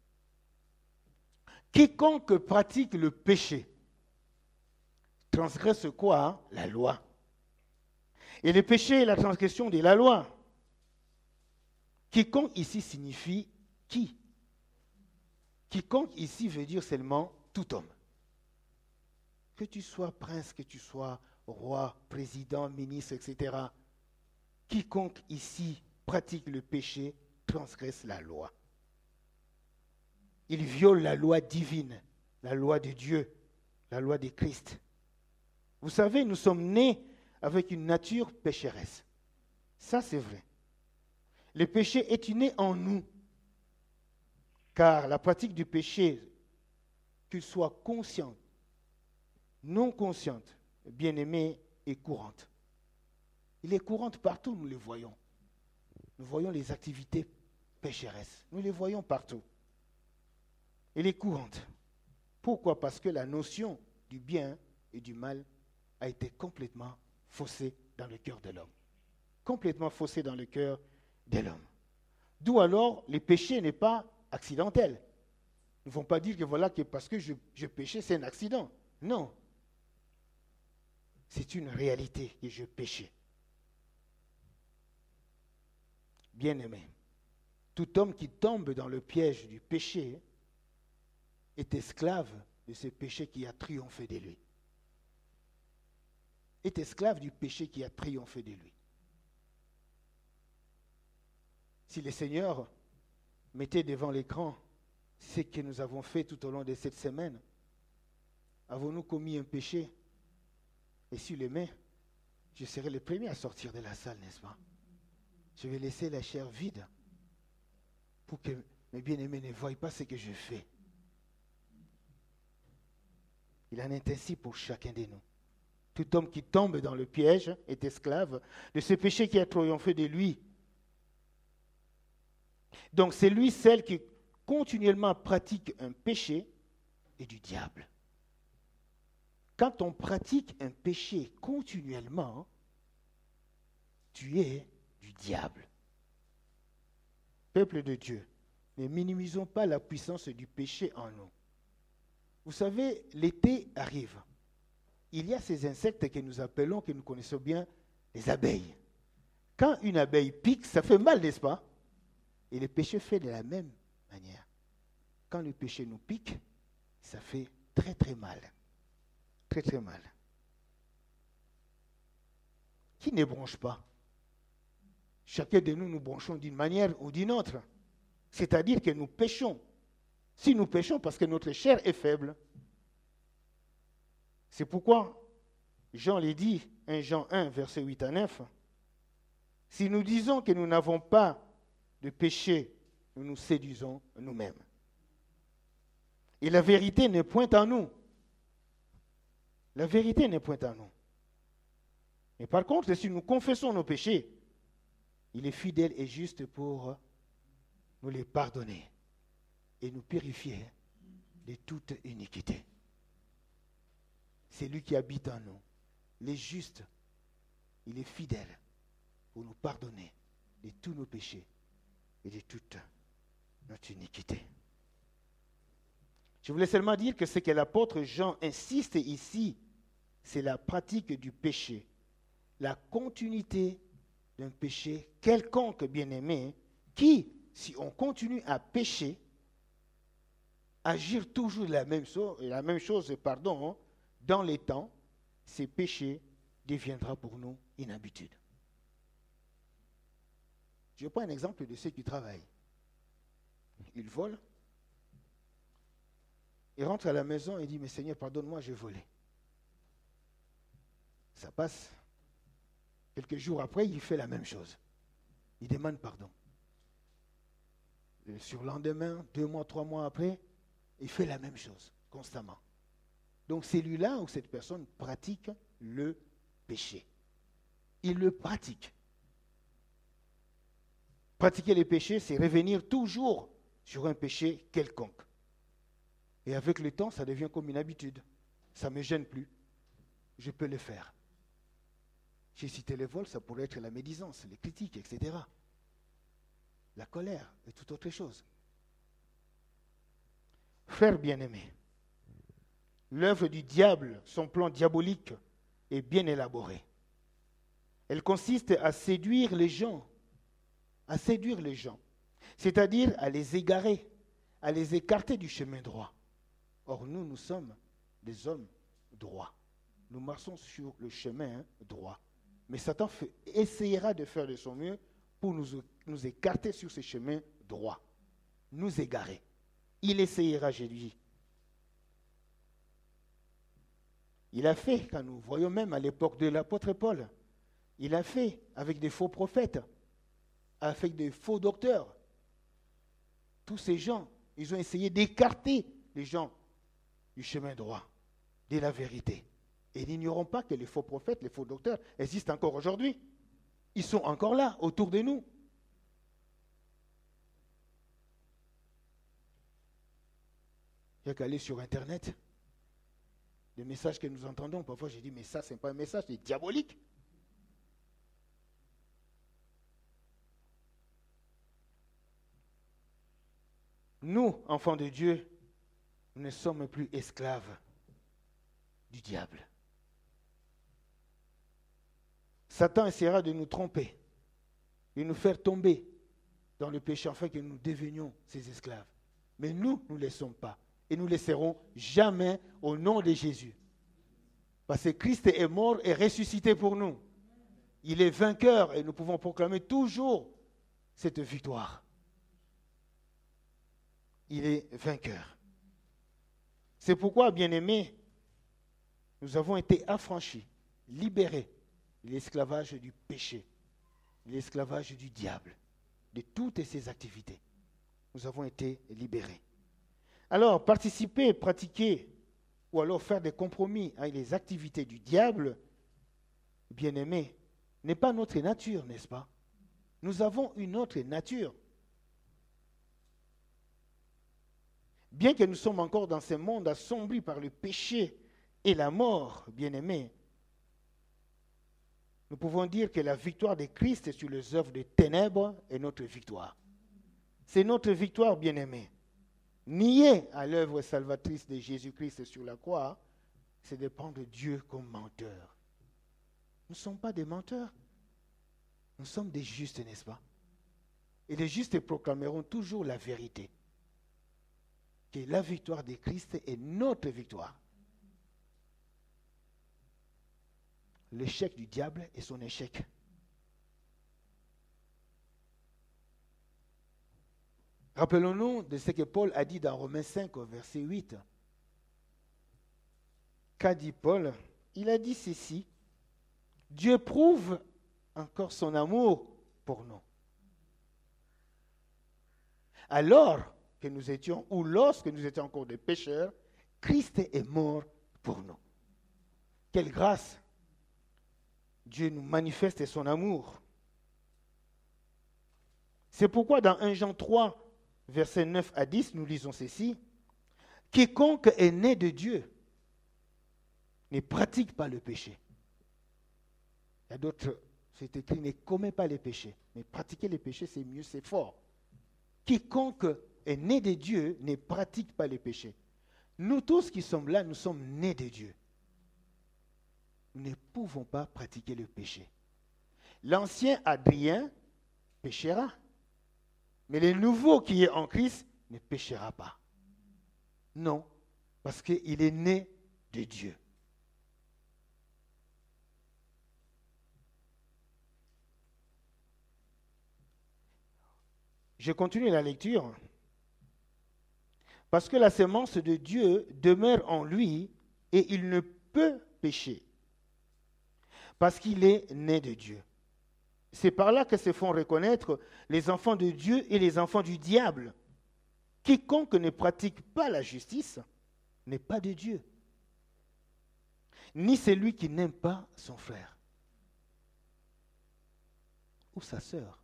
Quiconque pratique le péché transgresse quoi? La loi. Et le péché est la transgression de la loi. Quiconque ici signifie qui? Quiconque ici veut dire seulement tout homme. Que tu sois prince, que tu sois roi, président, ministre, etc. Quiconque ici pratique le péché transgresse la loi. Il viole la loi divine, la loi de Dieu, la loi de Christ. Vous savez, nous sommes nés avec une nature pécheresse. Ça, c'est vrai. Le péché est né en nous, car la pratique du péché, qu'il soit consciente, non consciente, bien-aimée, est courante. Il est courante partout, nous le voyons. Nous voyons les activités pécheresses. Nous les voyons partout. Elle est courante. Pourquoi? Parce que la notion du bien et du mal a été complètement faussée dans le cœur de l'homme. Complètement faussée dans le cœur de l'homme. D'où alors, le péché n'est pas accidentel. Nous ne vont pas dire que voilà, que parce que je péchais, c'est un accident. Non. C'est une réalité que je péchais. Bien-aimé, tout homme qui tombe dans le piège du péché est esclave de ce péché qui a triomphé de lui. Est esclave du péché qui a triomphé de lui. Si le Seigneur mettait devant l'écran ce que nous avons fait tout au long de cette semaine, avons-nous commis un péché? Et s'il le met, je serai le premier à sortir de la salle, n'est-ce pas? Je vais laisser la chair vide pour que mes bien-aimés ne voient pas ce que je fais. Il en est ainsi pour chacun de nous. Tout homme qui tombe dans le piège est esclave de ce péché qui a triomphé de lui. Donc c'est lui, celle qui continuellement pratique un péché et du diable. Quand on pratique un péché continuellement, tu es du diable. Peuple de Dieu, ne minimisons pas la puissance du péché en nous. Vous savez, l'été arrive. Il y a ces insectes que nous appelons, que nous connaissons bien, les abeilles. Quand une abeille pique, ça fait mal, n'est-ce pas? Et le péché fait de la même manière. Quand le péché nous pique, ça fait très très mal. Très très mal. Qui ne bronche pas? Chacun de nous, nous bronchons d'une manière ou d'une autre. C'est-à-dire que nous péchons. Si nous péchons parce que notre chair est faible. C'est pourquoi Jean l'a dit, 1 Jean 1, verset 8 à 9. Si nous disons que nous n'avons pas de péché, nous nous séduisons nous-mêmes. Et la vérité n'est point en nous. La vérité n'est point en nous. Mais par contre, si nous confessons nos péchés, il est fidèle et juste pour nous les pardonner et nous purifier de toute iniquité. C'est lui qui habite en nous. Il est juste, il est fidèle pour nous pardonner de tous nos péchés et de toute notre iniquité. Je voulais seulement dire que ce que l'apôtre Jean insiste ici, c'est la pratique du péché, la continuité d'un péché quelconque, bien-aimé, qui, si on continue à pécher, agir toujours la même chose, dans les temps, ces péchés deviendra pour nous une habitude. Je prends un exemple de ceux qui travaillent. Ils volent, Il rentre à la maison et dit, mais Seigneur, pardonne-moi, j'ai volé. Ça passe. Quelques jours après, il fait la même chose. Il demande pardon. Le surlendemain, 2 mois, 3 mois après, il fait la même chose, constamment. Donc c'est lui-là où cette personne pratique le péché. Il le pratique. Pratiquer le péché, c'est revenir toujours sur un péché quelconque. Et avec le temps, ça devient comme une habitude. Ça ne me gêne plus. Je peux le faire. J'ai cité les vols, ça pourrait être la médisance, les critiques, etc. La colère et toute autre chose. Frères bien-aimés, l'œuvre du diable, son plan diabolique, est bien élaboré. Elle consiste à séduire les gens, c'est-à-dire à les égarer, à les écarter du chemin droit. Or, nous sommes des hommes droits. Nous marchons sur le chemin droit. Mais Satan essayera de faire de son mieux pour nous écarter sur ce chemin droit, nous égarer. Il essayera, j'ai dit. Il a fait, quand nous voyons même à l'époque de l'apôtre Paul, il a fait avec des faux prophètes, avec des faux docteurs. Tous ces gens, ils ont essayé d'écarter les gens du chemin droit, de la vérité. Et n'ignorons pas que les faux prophètes, les faux docteurs existent encore aujourd'hui. Ils sont encore là, autour de nous. Il n'y a qu'à aller sur Internet. Les messages que nous entendons, parfois j'ai dit, mais ça, ce n'est pas un message, c'est diabolique. Nous, enfants de Dieu, nous ne sommes plus esclaves du diable. Satan essaiera de nous tromper, de nous faire tomber dans le péché afin que nous devenions ses esclaves. Mais nous ne le sommes pas. Et nous ne le serons jamais au nom de Jésus. Parce que Christ est mort et ressuscité pour nous. Il est vainqueur et nous pouvons proclamer toujours cette victoire. Il est vainqueur. C'est pourquoi, bien-aimés, nous avons été affranchis, libérés de l'esclavage du péché, de l'esclavage du diable, de toutes ses activités. Nous avons été libérés. Alors, participer, pratiquer, ou alors faire des compromis avec les activités du diable, bien-aimés, n'est pas notre nature, n'est-ce pas? Nous avons une autre nature. Bien que nous sommes encore dans ce monde assombri par le péché et la mort, bien-aimés, nous pouvons dire que la victoire de Christ sur les œuvres des ténèbres est notre victoire. C'est notre victoire, bien-aimés. Nier à l'œuvre salvatrice de Jésus-Christ sur la croix, c'est de prendre Dieu comme menteur. Nous ne sommes pas des menteurs. Nous sommes des justes, n'est-ce pas? Et les justes proclameront toujours la vérité. Que la victoire de Christ est notre victoire. L'échec du diable est son échec. Rappelons-nous de ce que Paul a dit dans Romains 5, verset 8. Qu'a dit Paul? Il a dit ceci. Dieu prouve encore son amour pour nous. Alors que nous étions, ou lorsque nous étions encore des pécheurs, Christ est mort pour nous. Quelle grâce! Dieu nous manifeste son amour. C'est pourquoi dans 1 Jean 3, versets 9 à 10, nous lisons ceci. Quiconque est né de Dieu ne pratique pas le péché. Il y a d'autres, c'est écrit, ne commet pas les péchés. Mais pratiquer les péchés, c'est mieux, c'est fort. Quiconque est né de Dieu ne pratique pas les péchés. Nous tous qui sommes là, nous sommes nés de Dieu. Nous ne pouvons pas pratiquer le péché. L'ancien Adrien péchera, mais le nouveau qui est en Christ ne péchera pas. Non, parce qu'il est né de Dieu. Je continue la lecture. Parce que la sémence de Dieu demeure en lui et il ne peut pécher. Parce qu'il est né de Dieu. C'est par là que se font reconnaître les enfants de Dieu et les enfants du diable. Quiconque ne pratique pas la justice n'est pas de Dieu, ni celui qui n'aime pas son frère ou sa sœur.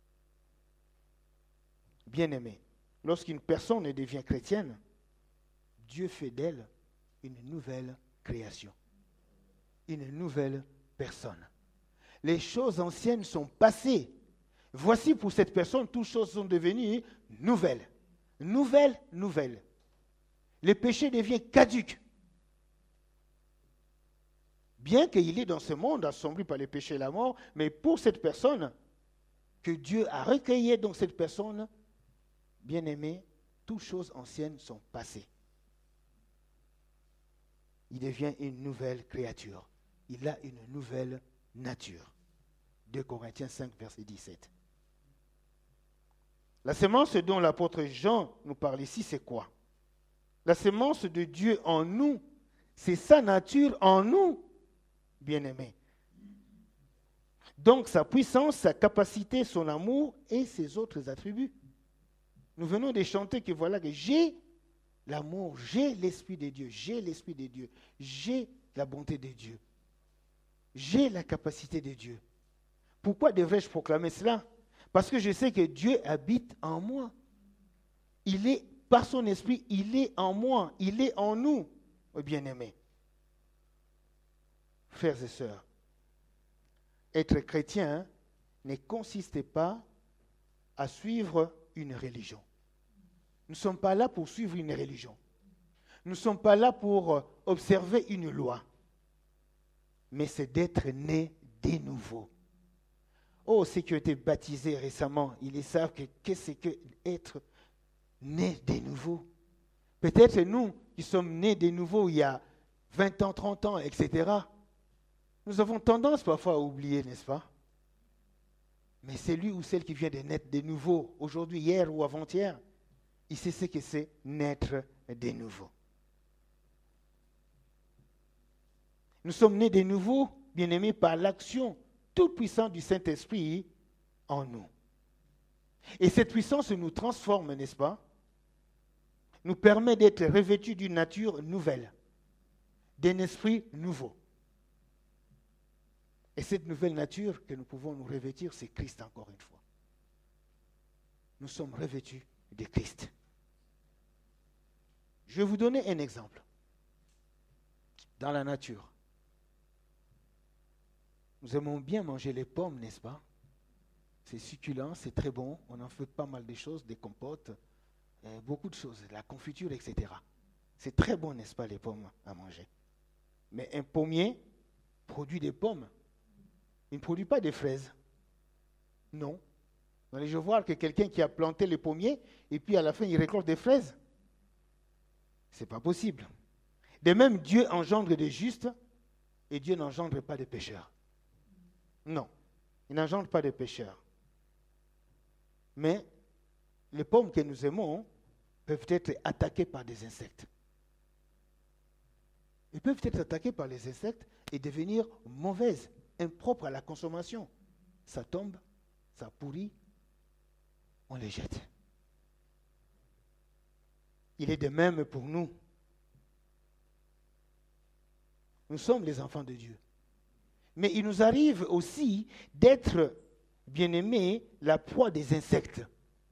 Bien-aimé, lorsqu'une personne devient chrétienne, Dieu fait d'elle une nouvelle création, une nouvelle personne. Les choses anciennes sont passées. Voici pour cette personne, toutes choses sont devenues nouvelles. Nouvelles. Le péché devient caduc. Bien qu'il est dans ce monde assombri par le péché et la mort, mais pour cette personne que Dieu a recueillie dans cette personne, bien-aimé, toutes choses anciennes sont passées. Il devient une nouvelle créature. Il a une nouvelle nature. 2 Corinthiens 5, verset 17. La sémence dont l'apôtre Jean nous parle ici, c'est quoi? La sémence de Dieu en nous, c'est sa nature en nous, bien-aimés. Donc sa puissance, sa capacité, son amour et ses autres attributs. Nous venons de chanter que voilà que j'ai l'amour, j'ai l'Esprit de Dieu, j'ai l'Esprit de Dieu, j'ai la bonté de Dieu, j'ai la capacité de Dieu. Pourquoi devrais-je proclamer cela? Parce que je sais que Dieu habite en moi. Il est, par son esprit, il est en moi, il est en nous, bien-aimés. Frères et sœurs, être chrétien ne consiste pas à suivre une religion. Nous ne sommes pas là pour suivre une religion. Nous ne sommes pas là pour observer une loi. Mais c'est d'être né de nouveau. Oh, ceux qui ont été baptisés récemment, ils savent qu'est-ce que être né de nouveau. Peut-être nous qui sommes nés de nouveau il y a 20 ans, 30 ans, etc. Nous avons tendance parfois à oublier, n'est-ce pas? Mais celui ou celle qui vient de naître de nouveau, aujourd'hui, hier ou avant-hier, il sait ce que c'est naître de nouveau. Nous sommes nés de nouveau, bien-aimés, par l'action toute puissante du Saint-Esprit en nous. Et cette puissance nous transforme, n'est-ce pas? Nous permet d'être revêtus d'une nature nouvelle, d'un esprit nouveau. Et cette nouvelle nature que nous pouvons nous revêtir, c'est Christ encore une fois. Nous sommes revêtus de Christ. Je vais vous donner un exemple. Dans la nature, nous aimons bien manger les pommes, n'est-ce pas? C'est succulent, c'est très bon. On en fait pas mal de choses, des compotes, beaucoup de choses, la confiture, etc. C'est très bon, n'est-ce pas, les pommes à manger. Mais un pommier produit des pommes. Il ne produit pas des fraises. Non. Vous allez voir que quelqu'un qui a planté les pommiers et puis à la fin il récolte des fraises. Ce n'est pas possible. De même, Dieu engendre des justes et Dieu n'engendre pas de pécheurs. Non, il n'engendre pas de pécheurs. Mais les pommes que nous aimons peuvent être attaquées par des insectes. Elles peuvent être attaquées par les insectes et devenir mauvaises, impropres à la consommation. Ça tombe, ça pourrit, on les jette. Il est de même pour nous. Nous sommes les enfants de Dieu. Mais il nous arrive aussi d'être, bien-aimés, la proie des insectes.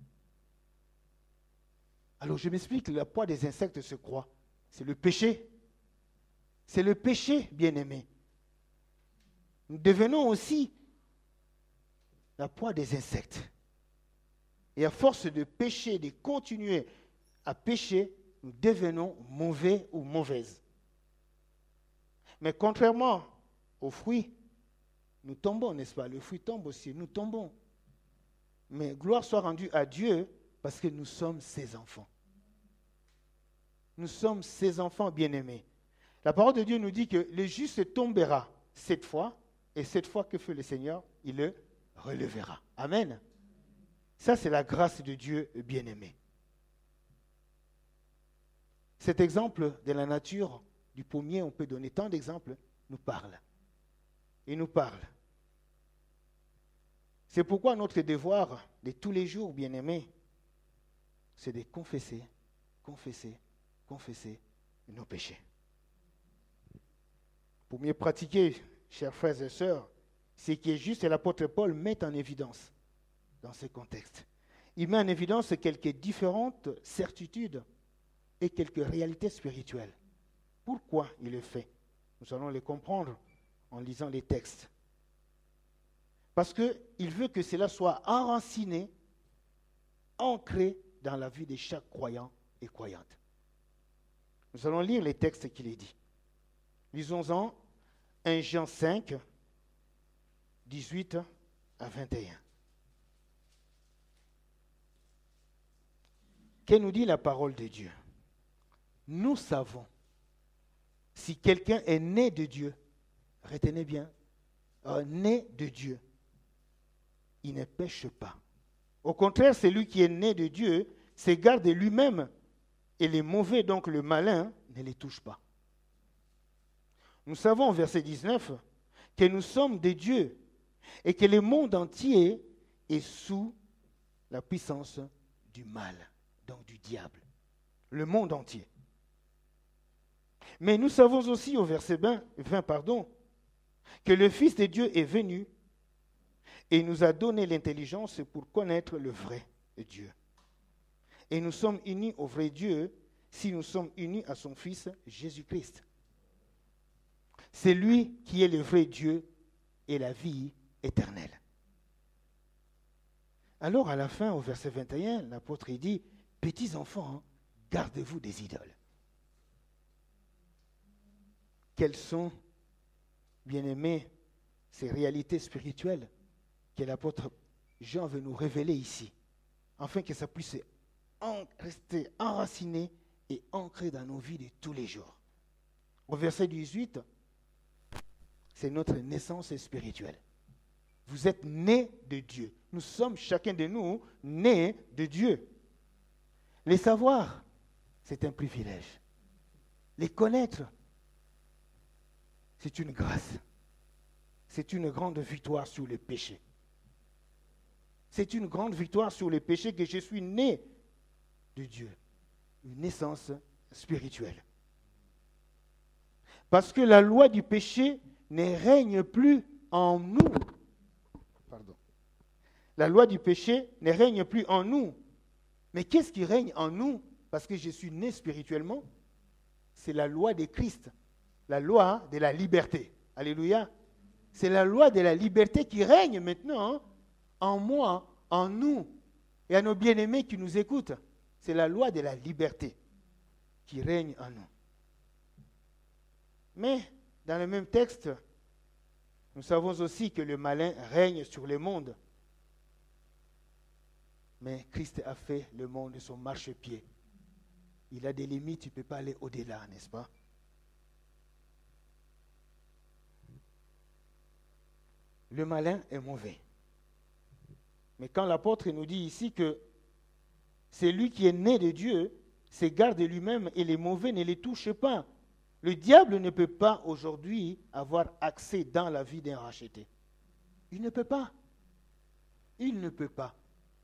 Alors je m'explique, la proie des insectes, c'est quoi? C'est le péché. C'est le péché, bien-aimés. Nous devenons aussi la proie des insectes. Et à force de pécher, de continuer à pécher, nous devenons mauvais ou mauvaises. Mais contrairement aux fruits, nous tombons, n'est-ce pas? Le fruit tombe aussi, nous tombons. Mais gloire soit rendue à Dieu parce que nous sommes ses enfants. Nous sommes ses enfants bien-aimés. La parole de Dieu nous dit que le juste tombera 7 fois, et 7 fois que fait le Seigneur, il le relèvera. Amen. Ça, c'est la grâce de Dieu bien-aimé. Cet exemple de la nature du pommier, on peut donner tant d'exemples, nous parle. Il nous parle. C'est pourquoi notre devoir de tous les jours, bien-aimés, c'est de confesser, confesser, confesser nos péchés. Pour mieux pratiquer, chers frères et sœurs, ce qui est juste, et l'apôtre Paul met en évidence dans ce contexte. Il met en évidence quelques différentes certitudes et quelques réalités spirituelles. Pourquoi il le fait? Nous allons les comprendre en lisant les textes. Parce qu'il veut que cela soit enraciné, ancré dans la vie de chaque croyant et croyante. Nous allons lire les textes qu'il est dit. Lisons-en 1 Jean 5, 18 à 21. Que nous dit la parole de Dieu? Nous savons, si quelqu'un est né de Dieu, retenez bien, né de Dieu, il ne pêche pas. Au contraire, celui qui est né de Dieu s'égare de lui-même, et les mauvais, donc le malin, ne les touche pas. Nous savons, verset 19, que nous sommes de Dieu et que le monde entier est sous la puissance du mal, donc du diable. Le monde entier. Mais nous savons aussi au verset 20, que le Fils de Dieu est venu et nous a donné l'intelligence pour connaître le vrai Dieu. Et nous sommes unis au vrai Dieu si nous sommes unis à son Fils Jésus-Christ. C'est lui qui est le vrai Dieu et la vie éternelle. Alors à la fin, au verset 21, l'apôtre dit, « Petits enfants, gardez-vous des idoles. » Quelles sont, bien-aimés, ces réalités spirituelles que l'apôtre Jean veut nous révéler ici, afin que ça puisse rester enraciné et ancré dans nos vies de tous les jours. Au verset 18, c'est notre naissance spirituelle. Vous êtes nés de Dieu. Nous sommes, chacun de nous, nés de Dieu. Les savoir, c'est un privilège. Les connaître, c'est une grâce. C'est une grande victoire sur le péché. C'est une grande victoire sur le péché que je suis né de Dieu. Une naissance spirituelle. Parce que la loi du péché ne règne plus en nous. Pardon. La loi du péché ne règne plus en nous. Mais qu'est-ce qui règne en nous? Parce que je suis né spirituellement. C'est la loi de Christ. La loi de la liberté. Alléluia. C'est la loi de la liberté qui règne maintenant en moi, en nous et à nos bien-aimés qui nous écoutent. C'est la loi de la liberté qui règne en nous. Mais dans le même texte, nous savons aussi que le malin règne sur le monde. Mais Christ a fait le monde son marchepied. Il a des limites, tu ne peux pas aller au-delà, n'est-ce pas? Le malin est mauvais. Mais quand l'apôtre nous dit ici que c'est lui qui est né de Dieu, s'égare de lui-même et les mauvais ne les touchent pas. Le diable ne peut pas aujourd'hui avoir accès dans la vie d'un racheté. Il ne peut pas. Il ne peut pas.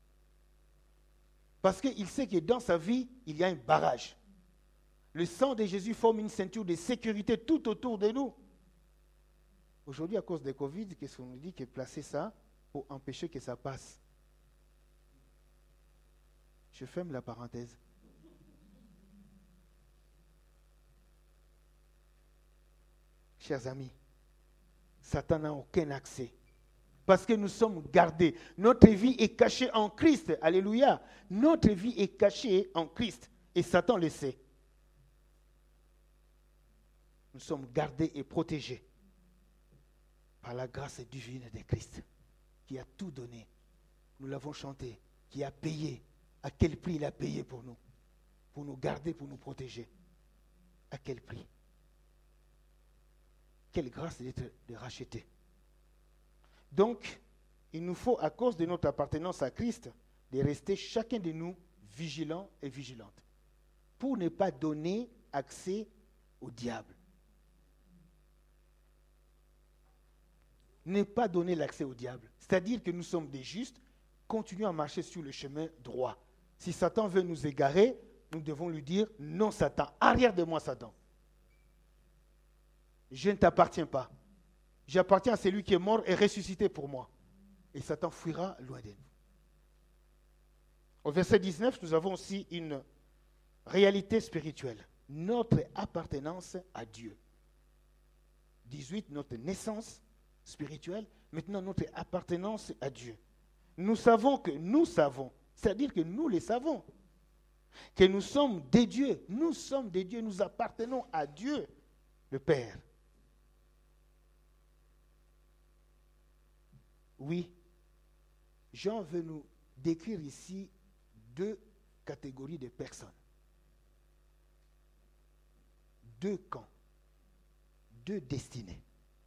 Parce qu'il sait que dans sa vie, il y a un barrage. Le sang de Jésus forme une ceinture de sécurité tout autour de nous. Aujourd'hui, à cause de Covid, qu'est-ce qu'on nous dit? Que placer ça pour empêcher que ça passe. Je ferme la parenthèse. Chers amis, Satan n'a aucun accès. Parce que nous sommes gardés. Notre vie est cachée en Christ. Alléluia. Notre vie est cachée en Christ. Et Satan le sait. Nous sommes gardés et protégés par la grâce divine de Christ, qui a tout donné. Nous l'avons chanté, qui a payé. À quel prix il a payé pour nous garder, pour nous protéger. À quel prix? Quelle grâce d'être racheté. Donc, il nous faut, à cause de notre appartenance à Christ, de rester chacun de nous vigilants et vigilantes. pour ne pas donner accès au diable. Ne pas donner l'accès au diable. C'est-à-dire que nous sommes des justes, continuons à marcher sur le chemin droit. Si Satan veut nous égarer, nous devons lui dire, non Satan, arrière de moi Satan. Je ne t'appartiens pas. J'appartiens à celui qui est mort et ressuscité pour moi. Et Satan fuira loin de nous. Au verset 19, nous avons aussi une réalité spirituelle. Notre appartenance à Dieu. 18, notre naissance spirituelle. Maintenant, notre appartenance à Dieu. Nous savons, c'est-à-dire que nous les savons, que nous sommes des dieux. Nous sommes des dieux, nous appartenons à Dieu, le Père. Oui, Jean veut nous décrire ici deux catégories de personnes. Deux camps, deux destinées.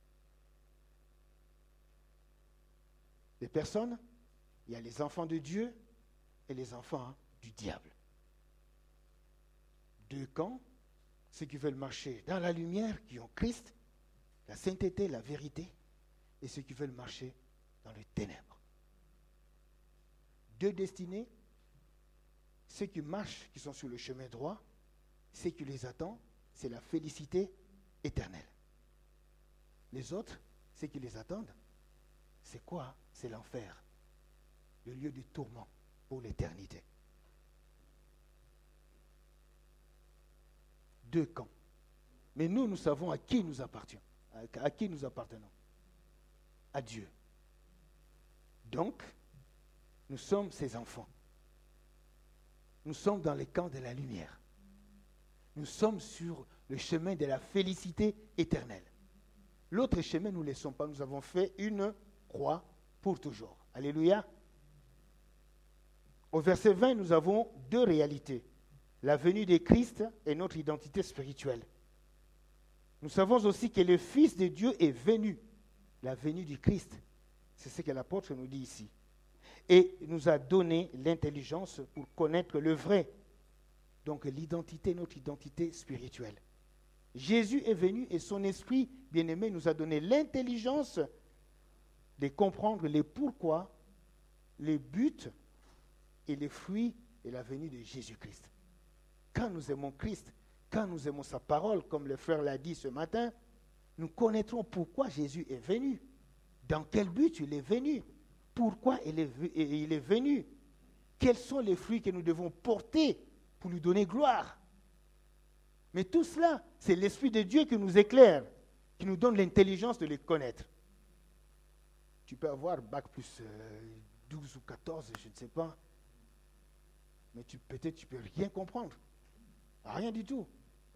Les personnes, il y a les enfants de Dieu et les enfants du diable. Deux camps, ceux qui veulent marcher dans la lumière, qui ont Christ, la sainteté, la vérité, et ceux qui veulent marcher dans les ténèbres. Deux destinées, ceux qui marchent, qui sont sur le chemin droit, ceux qui les attendent, c'est la félicité éternelle. Les autres, ceux qui les attendent, c'est quoi? C'est l'enfer, le lieu du tourment pour l'éternité. Deux camps. Mais nous savons à qui nous appartenons. À qui nous appartenons? À Dieu. Donc, nous sommes ses enfants. Nous sommes dans les camps de la lumière. Nous sommes sur le chemin de la félicité éternelle. L'autre chemin, nous ne laissons pas. Nous avons fait une croix pour toujours. Alléluia. Au verset 20, nous avons deux réalités. La venue de Christ et notre identité spirituelle. Nous savons aussi que le Fils de Dieu est venu. La venue du Christ. C'est ce que l'apôtre nous dit ici. Et nous a donné l'intelligence pour connaître le vrai. Donc l'identité, notre identité spirituelle. Jésus est venu et son esprit bien-aimé nous a donné l'intelligence de comprendre les pourquoi, les buts et les fruits de la venue de Jésus-Christ. Quand nous aimons Christ, quand nous aimons sa parole, comme le frère l'a dit ce matin, nous connaîtrons pourquoi Jésus est venu, dans quel but il est venu, pourquoi il est venu, quels sont les fruits que nous devons porter pour lui donner gloire. Mais tout cela, c'est l'Esprit de Dieu qui nous éclaire, qui nous donne l'intelligence de les connaître. Tu peux avoir bac plus 12 ou 14, je ne sais pas, mais peut-être tu ne peux rien comprendre. Rien du tout.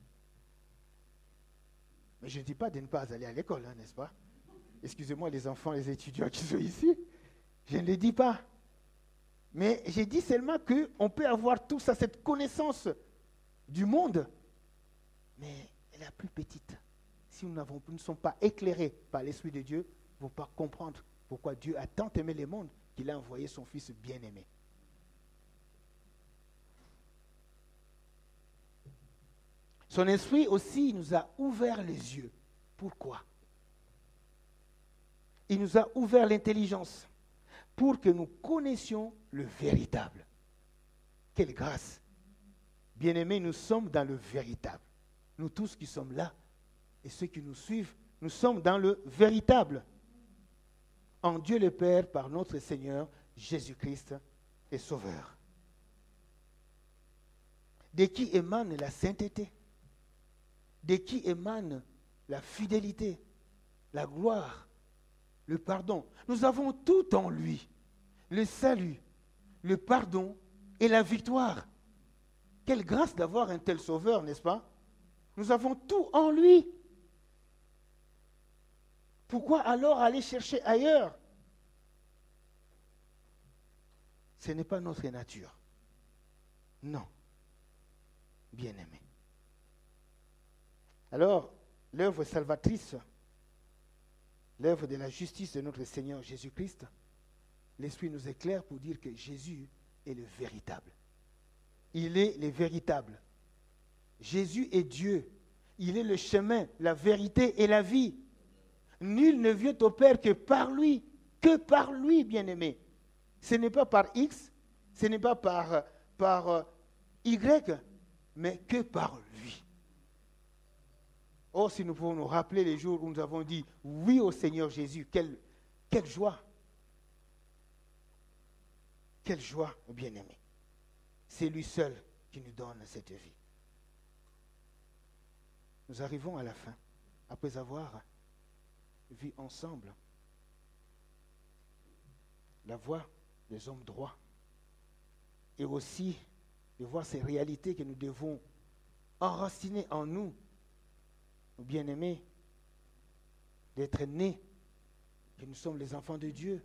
Mais je ne dis pas de ne pas aller à l'école, n'est-ce pas? Excusez-moi les enfants, les étudiants qui sont ici. Je ne le dis pas. Mais j'ai dit seulement qu'on peut avoir tout ça, cette connaissance du monde, mais elle est la plus petite. Si nous ne sommes pas éclairés par l'Esprit de Dieu, nous ne pouvons pas comprendre pourquoi Dieu a tant aimé le monde qu'il a envoyé son Fils bien-aimé. Son esprit aussi nous a ouvert les yeux. Pourquoi? Il nous a ouvert l'intelligence pour que nous connaissions le véritable. Quelle grâce! Bien-aimés, nous sommes dans le véritable. Nous tous qui sommes là et ceux qui nous suivent, nous sommes dans le véritable. En Dieu le Père, par notre Seigneur Jésus-Christ et Sauveur. De qui émane la sainteté, de qui émane la fidélité, la gloire, le pardon. Nous avons tout en lui, le salut, le pardon et la victoire. Quelle grâce d'avoir un tel sauveur, n'est-ce pas? Nous avons tout en lui. Pourquoi alors aller chercher ailleurs? Ce n'est pas notre nature. Non. Bien-aimé. Alors, l'œuvre salvatrice, l'œuvre de la justice de notre Seigneur Jésus-Christ, l'Esprit nous éclaire pour dire que Jésus est le véritable. Il est le véritable. Jésus est Dieu. Il est le chemin, la vérité et la vie. Nul ne vient au Père que par lui, bien-aimé. Ce n'est pas par X, ce n'est pas par Y, mais que par lui. Oh, si nous pouvons nous rappeler les jours où nous avons dit oui au Seigneur Jésus, quelle joie. Quelle joie, bien-aimé. C'est lui seul qui nous donne cette vie. Nous arrivons à la fin, après avoir vu ensemble la voie des hommes droits et aussi de voir ces réalités que nous devons enraciner en nous, bien-aimés, d'être nés, que nous sommes les enfants de Dieu.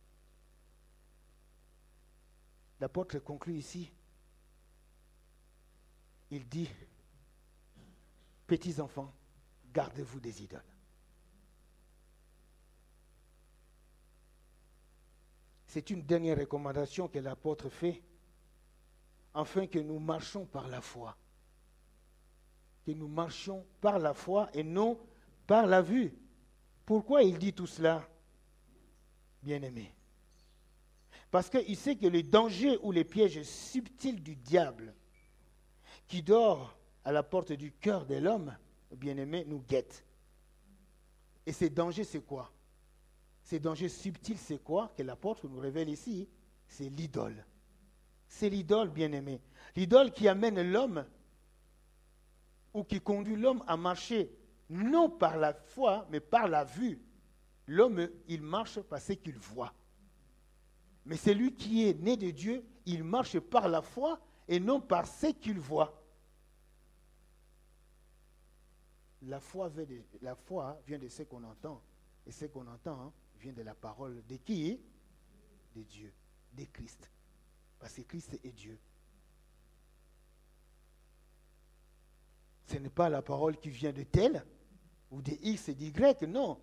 L'apôtre conclut ici. Il dit, petits enfants, gardez-vous des idoles. C'est une dernière recommandation que l'apôtre fait, afin que nous marchions par la foi. Que nous marchions par la foi et non par la vue. Pourquoi il dit tout cela, bien-aimés? Parce qu'il sait que les dangers ou les pièges subtils du diable qui dort à la porte du cœur de l'homme, bien-aimé, nous guettent. Et ces dangers, c'est quoi? Ces dangers subtils, c'est quoi que l'apôtre nous révèle ici? C'est l'idole. C'est l'idole, bien-aimé. L'idole qui amène l'homme ou qui conduit l'homme à marcher non par la foi, mais par la vue. L'homme, il marche par ce qu'il voit. Mais celui qui est né de Dieu, il marche par la foi et non par ce qu'il voit. La foi vient de ce qu'on entend. Et ce qu'on entend vient de la parole de qui? De Dieu, de Christ. Parce que Christ est Dieu. Ce n'est pas la parole qui vient de tel, ou de X et d'Y, non.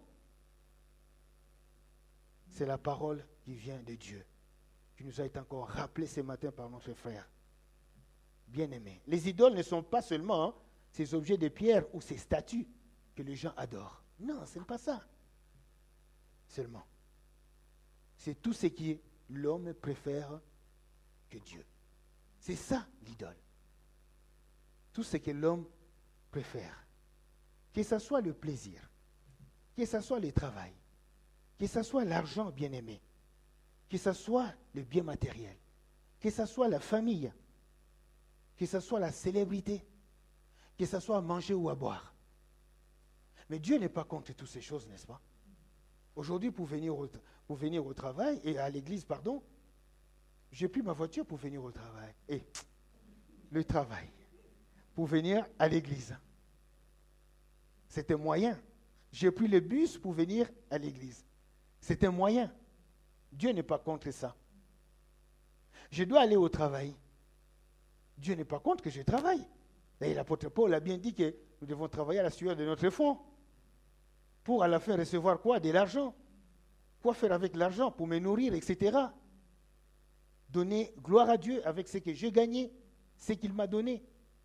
C'est la parole qui vient de Dieu, qui nous a été encore rappelée ce matin par notre frère. Bien-aimés, les idoles ne sont pas seulement ces objets de pierre ou ces statues que les gens adorent. Non, ce n'est pas ça. Seulement. C'est tout ce qui l'homme préfère que Dieu. C'est ça l'idole. Tout ce que l'homme préfère. Que ce soit le plaisir, que ce soit le travail, que ce soit l'argent bien-aimé, que ce soit le bien matériel, que ce soit la famille, que ce soit la célébrité, que ce soit à manger ou à boire. Mais Dieu n'est pas contre toutes ces choses, n'est-ce pas? Aujourd'hui, pour venir au travail, et à l'église, pardon, j'ai pris ma voiture pour venir au travail. Et le travail, pour venir à l'église. C'était moyen. J'ai pris le bus pour venir à l'église. C'était moyen. Dieu n'est pas contre ça. Je dois aller au travail. Dieu n'est pas contre que je travaille. Et l'apôtre Paul a bien dit que nous devons travailler à la sueur de notre front. Pour à la fin recevoir quoi? De l'argent. Quoi faire avec l'argent? Pour me nourrir, etc. Donner gloire à Dieu avec ce que j'ai gagné, ce qu'il m'a donné.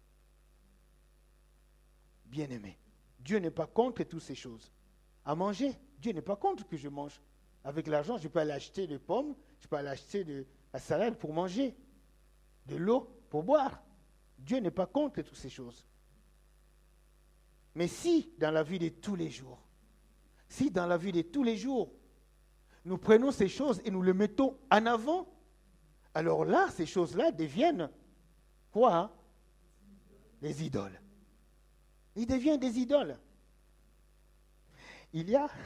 Bien-aimé, Dieu n'est pas contre toutes ces choses. À manger, Dieu n'est pas contre que je mange. Avec l'argent, je peux aller acheter des pommes, je peux aller acheter de la salade pour manger, de l'eau pour boire. Dieu n'est pas contre toutes ces choses. Mais si, dans la vie de tous les jours, nous prenons ces choses et nous les mettons en avant, alors là, ces choses-là deviennent quoi? Des idoles. Ils deviennent des idoles. Il y a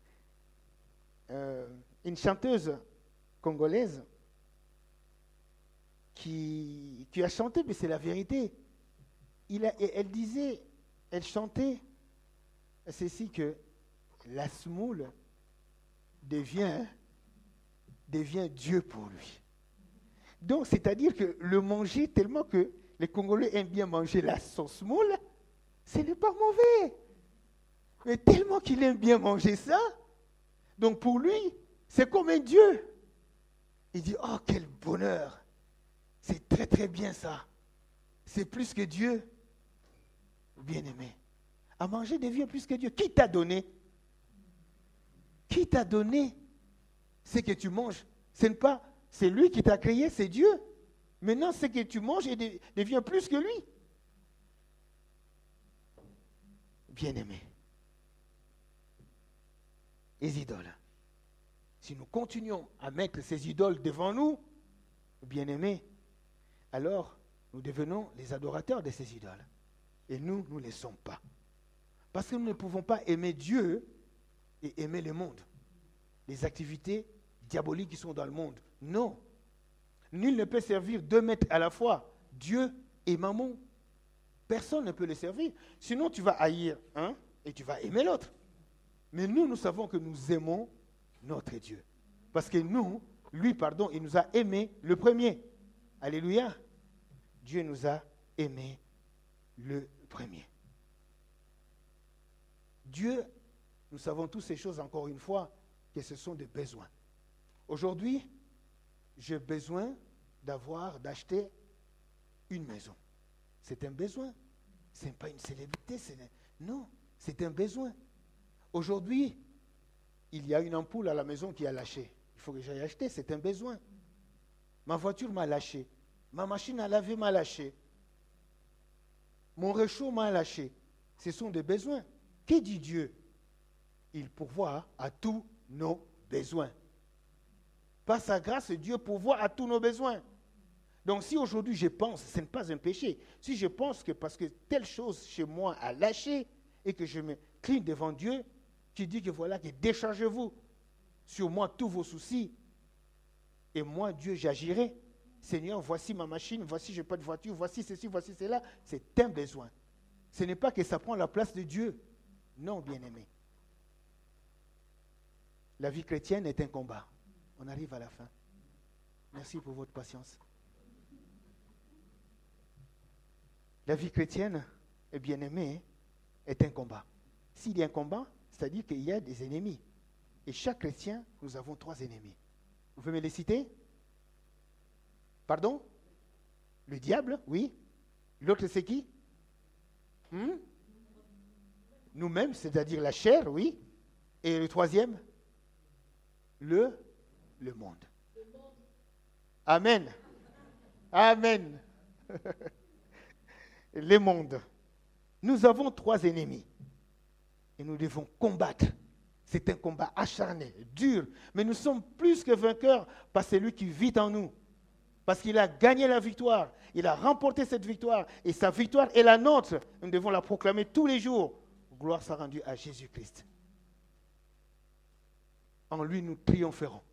une chanteuse congolaise qui a chanté, mais c'est la vérité. Elle chantait ceci, que la semoule devient Dieu pour lui. Donc, c'est-à-dire que le manger, tellement que les Congolais aiment bien manger la sauce moule, ce n'est pas mauvais. Mais tellement qu'il aime bien manger ça, donc pour lui, c'est comme un Dieu. Il dit, oh, quel bonheur. C'est très très bien ça. C'est plus que Dieu. bien-aimé, à manger devient plus que Dieu. Qui t'a donné? Qui t'a donné ce que tu manges? Ce n'est pas, c'est lui qui t'a créé, c'est Dieu. Maintenant, ce que tu manges devient plus que lui. Bien-aimé, les idoles. Si nous continuons à mettre ces idoles devant nous, bien-aimés, alors nous devenons les adorateurs de ces idoles. Et nous ne les sommes pas. Parce que nous ne pouvons pas aimer Dieu et aimer le monde. Les activités diaboliques qui sont dans le monde. Non. Nul ne peut servir 2 maîtres à la fois. Dieu et Mammon. Personne ne peut le servir. Sinon, tu vas haïr un et tu vas aimer l'autre. Mais nous savons que nous aimons notre Dieu. Parce que lui, il nous a aimés le premier. Alléluia. Dieu nous a aimés le premier. Dieu, nous savons toutes ces choses encore une fois, que ce sont des besoins. Aujourd'hui, j'ai besoin d'acheter une maison. C'est un besoin. Ce n'est pas une célébrité. Non, c'est un besoin. Aujourd'hui, il y a une ampoule à la maison qui a lâché. Il faut que j'aille acheter, c'est un besoin. Ma voiture m'a lâché. Ma machine à laver m'a lâché. Mon réchaud m'a lâché. Ce sont des besoins. Que dit Dieu? Il pourvoit à tous nos besoins. Par sa grâce, Dieu pourvoit à tous nos besoins. Donc si aujourd'hui je pense, ce n'est pas un péché. Si je pense que parce que telle chose chez moi a lâché et que je me cligne devant Dieu, qui dit que voilà, que déchargez-vous sur moi tous vos soucis. Et moi, Dieu, j'agirai. Seigneur, voici ma machine, voici je n'ai pas de voiture, voici ceci, voici cela. C'est un besoin. Ce n'est pas que ça prend la place de Dieu. Non, bien-aimé. La vie chrétienne est un combat. On arrive à la fin. Merci pour votre patience. La vie chrétienne, bien-aimé, est un combat. S'il y a un combat, c'est-à-dire qu'il y a des ennemis. Et chaque chrétien, nous avons 3 ennemis. Vous pouvez me les citer? Pardon? Le diable, oui. L'autre, c'est qui? Nous-mêmes, c'est-à-dire la chair, oui. Et le 3e? Le monde. Amen. Amen. Le monde. Nous avons 3 ennemis. Et nous devons combattre. C'est un combat acharné, dur. Mais nous sommes plus que vainqueurs par celui qui vit en nous. Parce qu'il a gagné la victoire. Il a remporté cette victoire. Et sa victoire est la nôtre. Nous devons la proclamer tous les jours. Gloire soit rendue à Jésus-Christ. En lui, nous triompherons.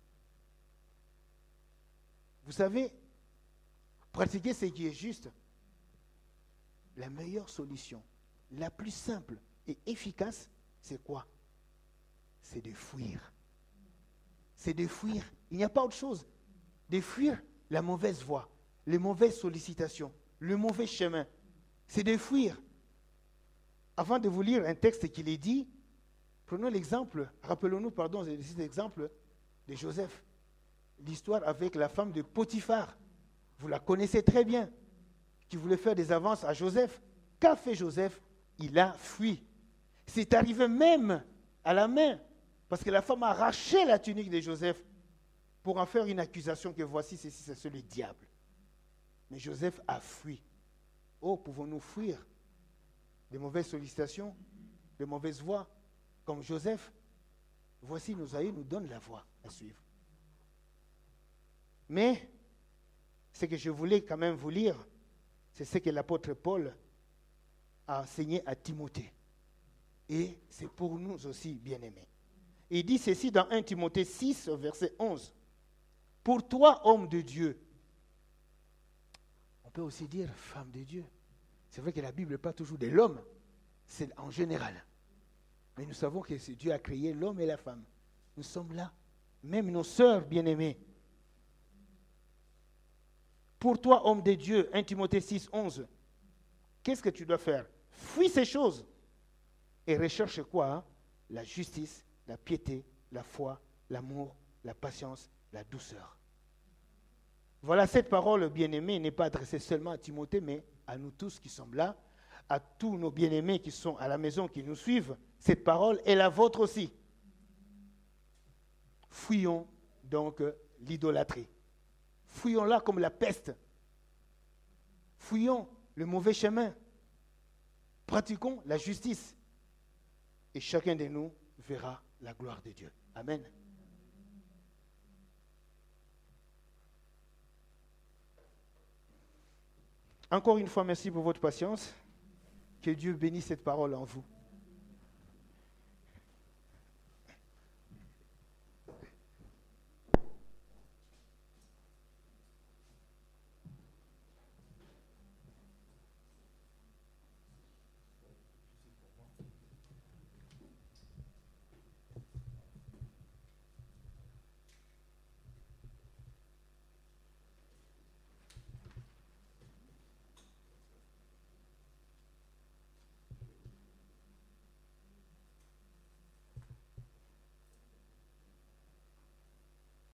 Vous savez, pratiquer ce qui est juste, la meilleure solution, la plus simple et efficace, c'est quoi? C'est de fuir. C'est de fuir. Il n'y a pas autre chose. De fuir la mauvaise voie, les mauvaises sollicitations, le mauvais chemin. C'est de fuir. Avant de vous lire un texte qui est dit, prenons l'exemple, rappelons-nous, cet exemple de Joseph. L'histoire avec la femme de Potiphar. Vous la connaissez très bien. Qui voulait faire des avances à Joseph. Qu'a fait Joseph? Il a fui. C'est arrivé même à la main. Parce que la femme a arraché la tunique de Joseph pour en faire une accusation que voici, c'est le diable. Mais Joseph a fui. Oh, pouvons-nous fuir des mauvaises sollicitations, des mauvaises voies, comme Joseph? Voici, Nosaïe nous donne la voie à suivre. Mais, ce que je voulais quand même vous lire, c'est ce que l'apôtre Paul a enseigné à Timothée. Et c'est pour nous aussi, bien-aimés. Il dit ceci dans 1 Timothée 6, verset 11. Pour toi, homme de Dieu, on peut aussi dire femme de Dieu. C'est vrai que la Bible n'est pas toujours de l'homme, c'est en général. Mais nous savons que Dieu a créé l'homme et la femme. Nous sommes là, même nos sœurs bien-aimées. Pour toi, homme de Dieu, 1 Timothée 6, 11, qu'est-ce que tu dois faire? Fuis ces choses et recherche quoi? La justice, la piété, la foi, l'amour, la patience, la douceur. Voilà, cette parole, bien-aimée, n'est pas adressée seulement à Timothée, mais à nous tous qui sommes là, à tous nos bien-aimés qui sont à la maison, qui nous suivent, cette parole est la vôtre aussi. Fuyons donc l'idolâtrie. Fuyons-la comme la peste. Fuyons le mauvais chemin. Pratiquons la justice. Et chacun de nous verra la gloire de Dieu. Amen. Encore une fois, merci pour votre patience. Que Dieu bénisse cette parole en vous.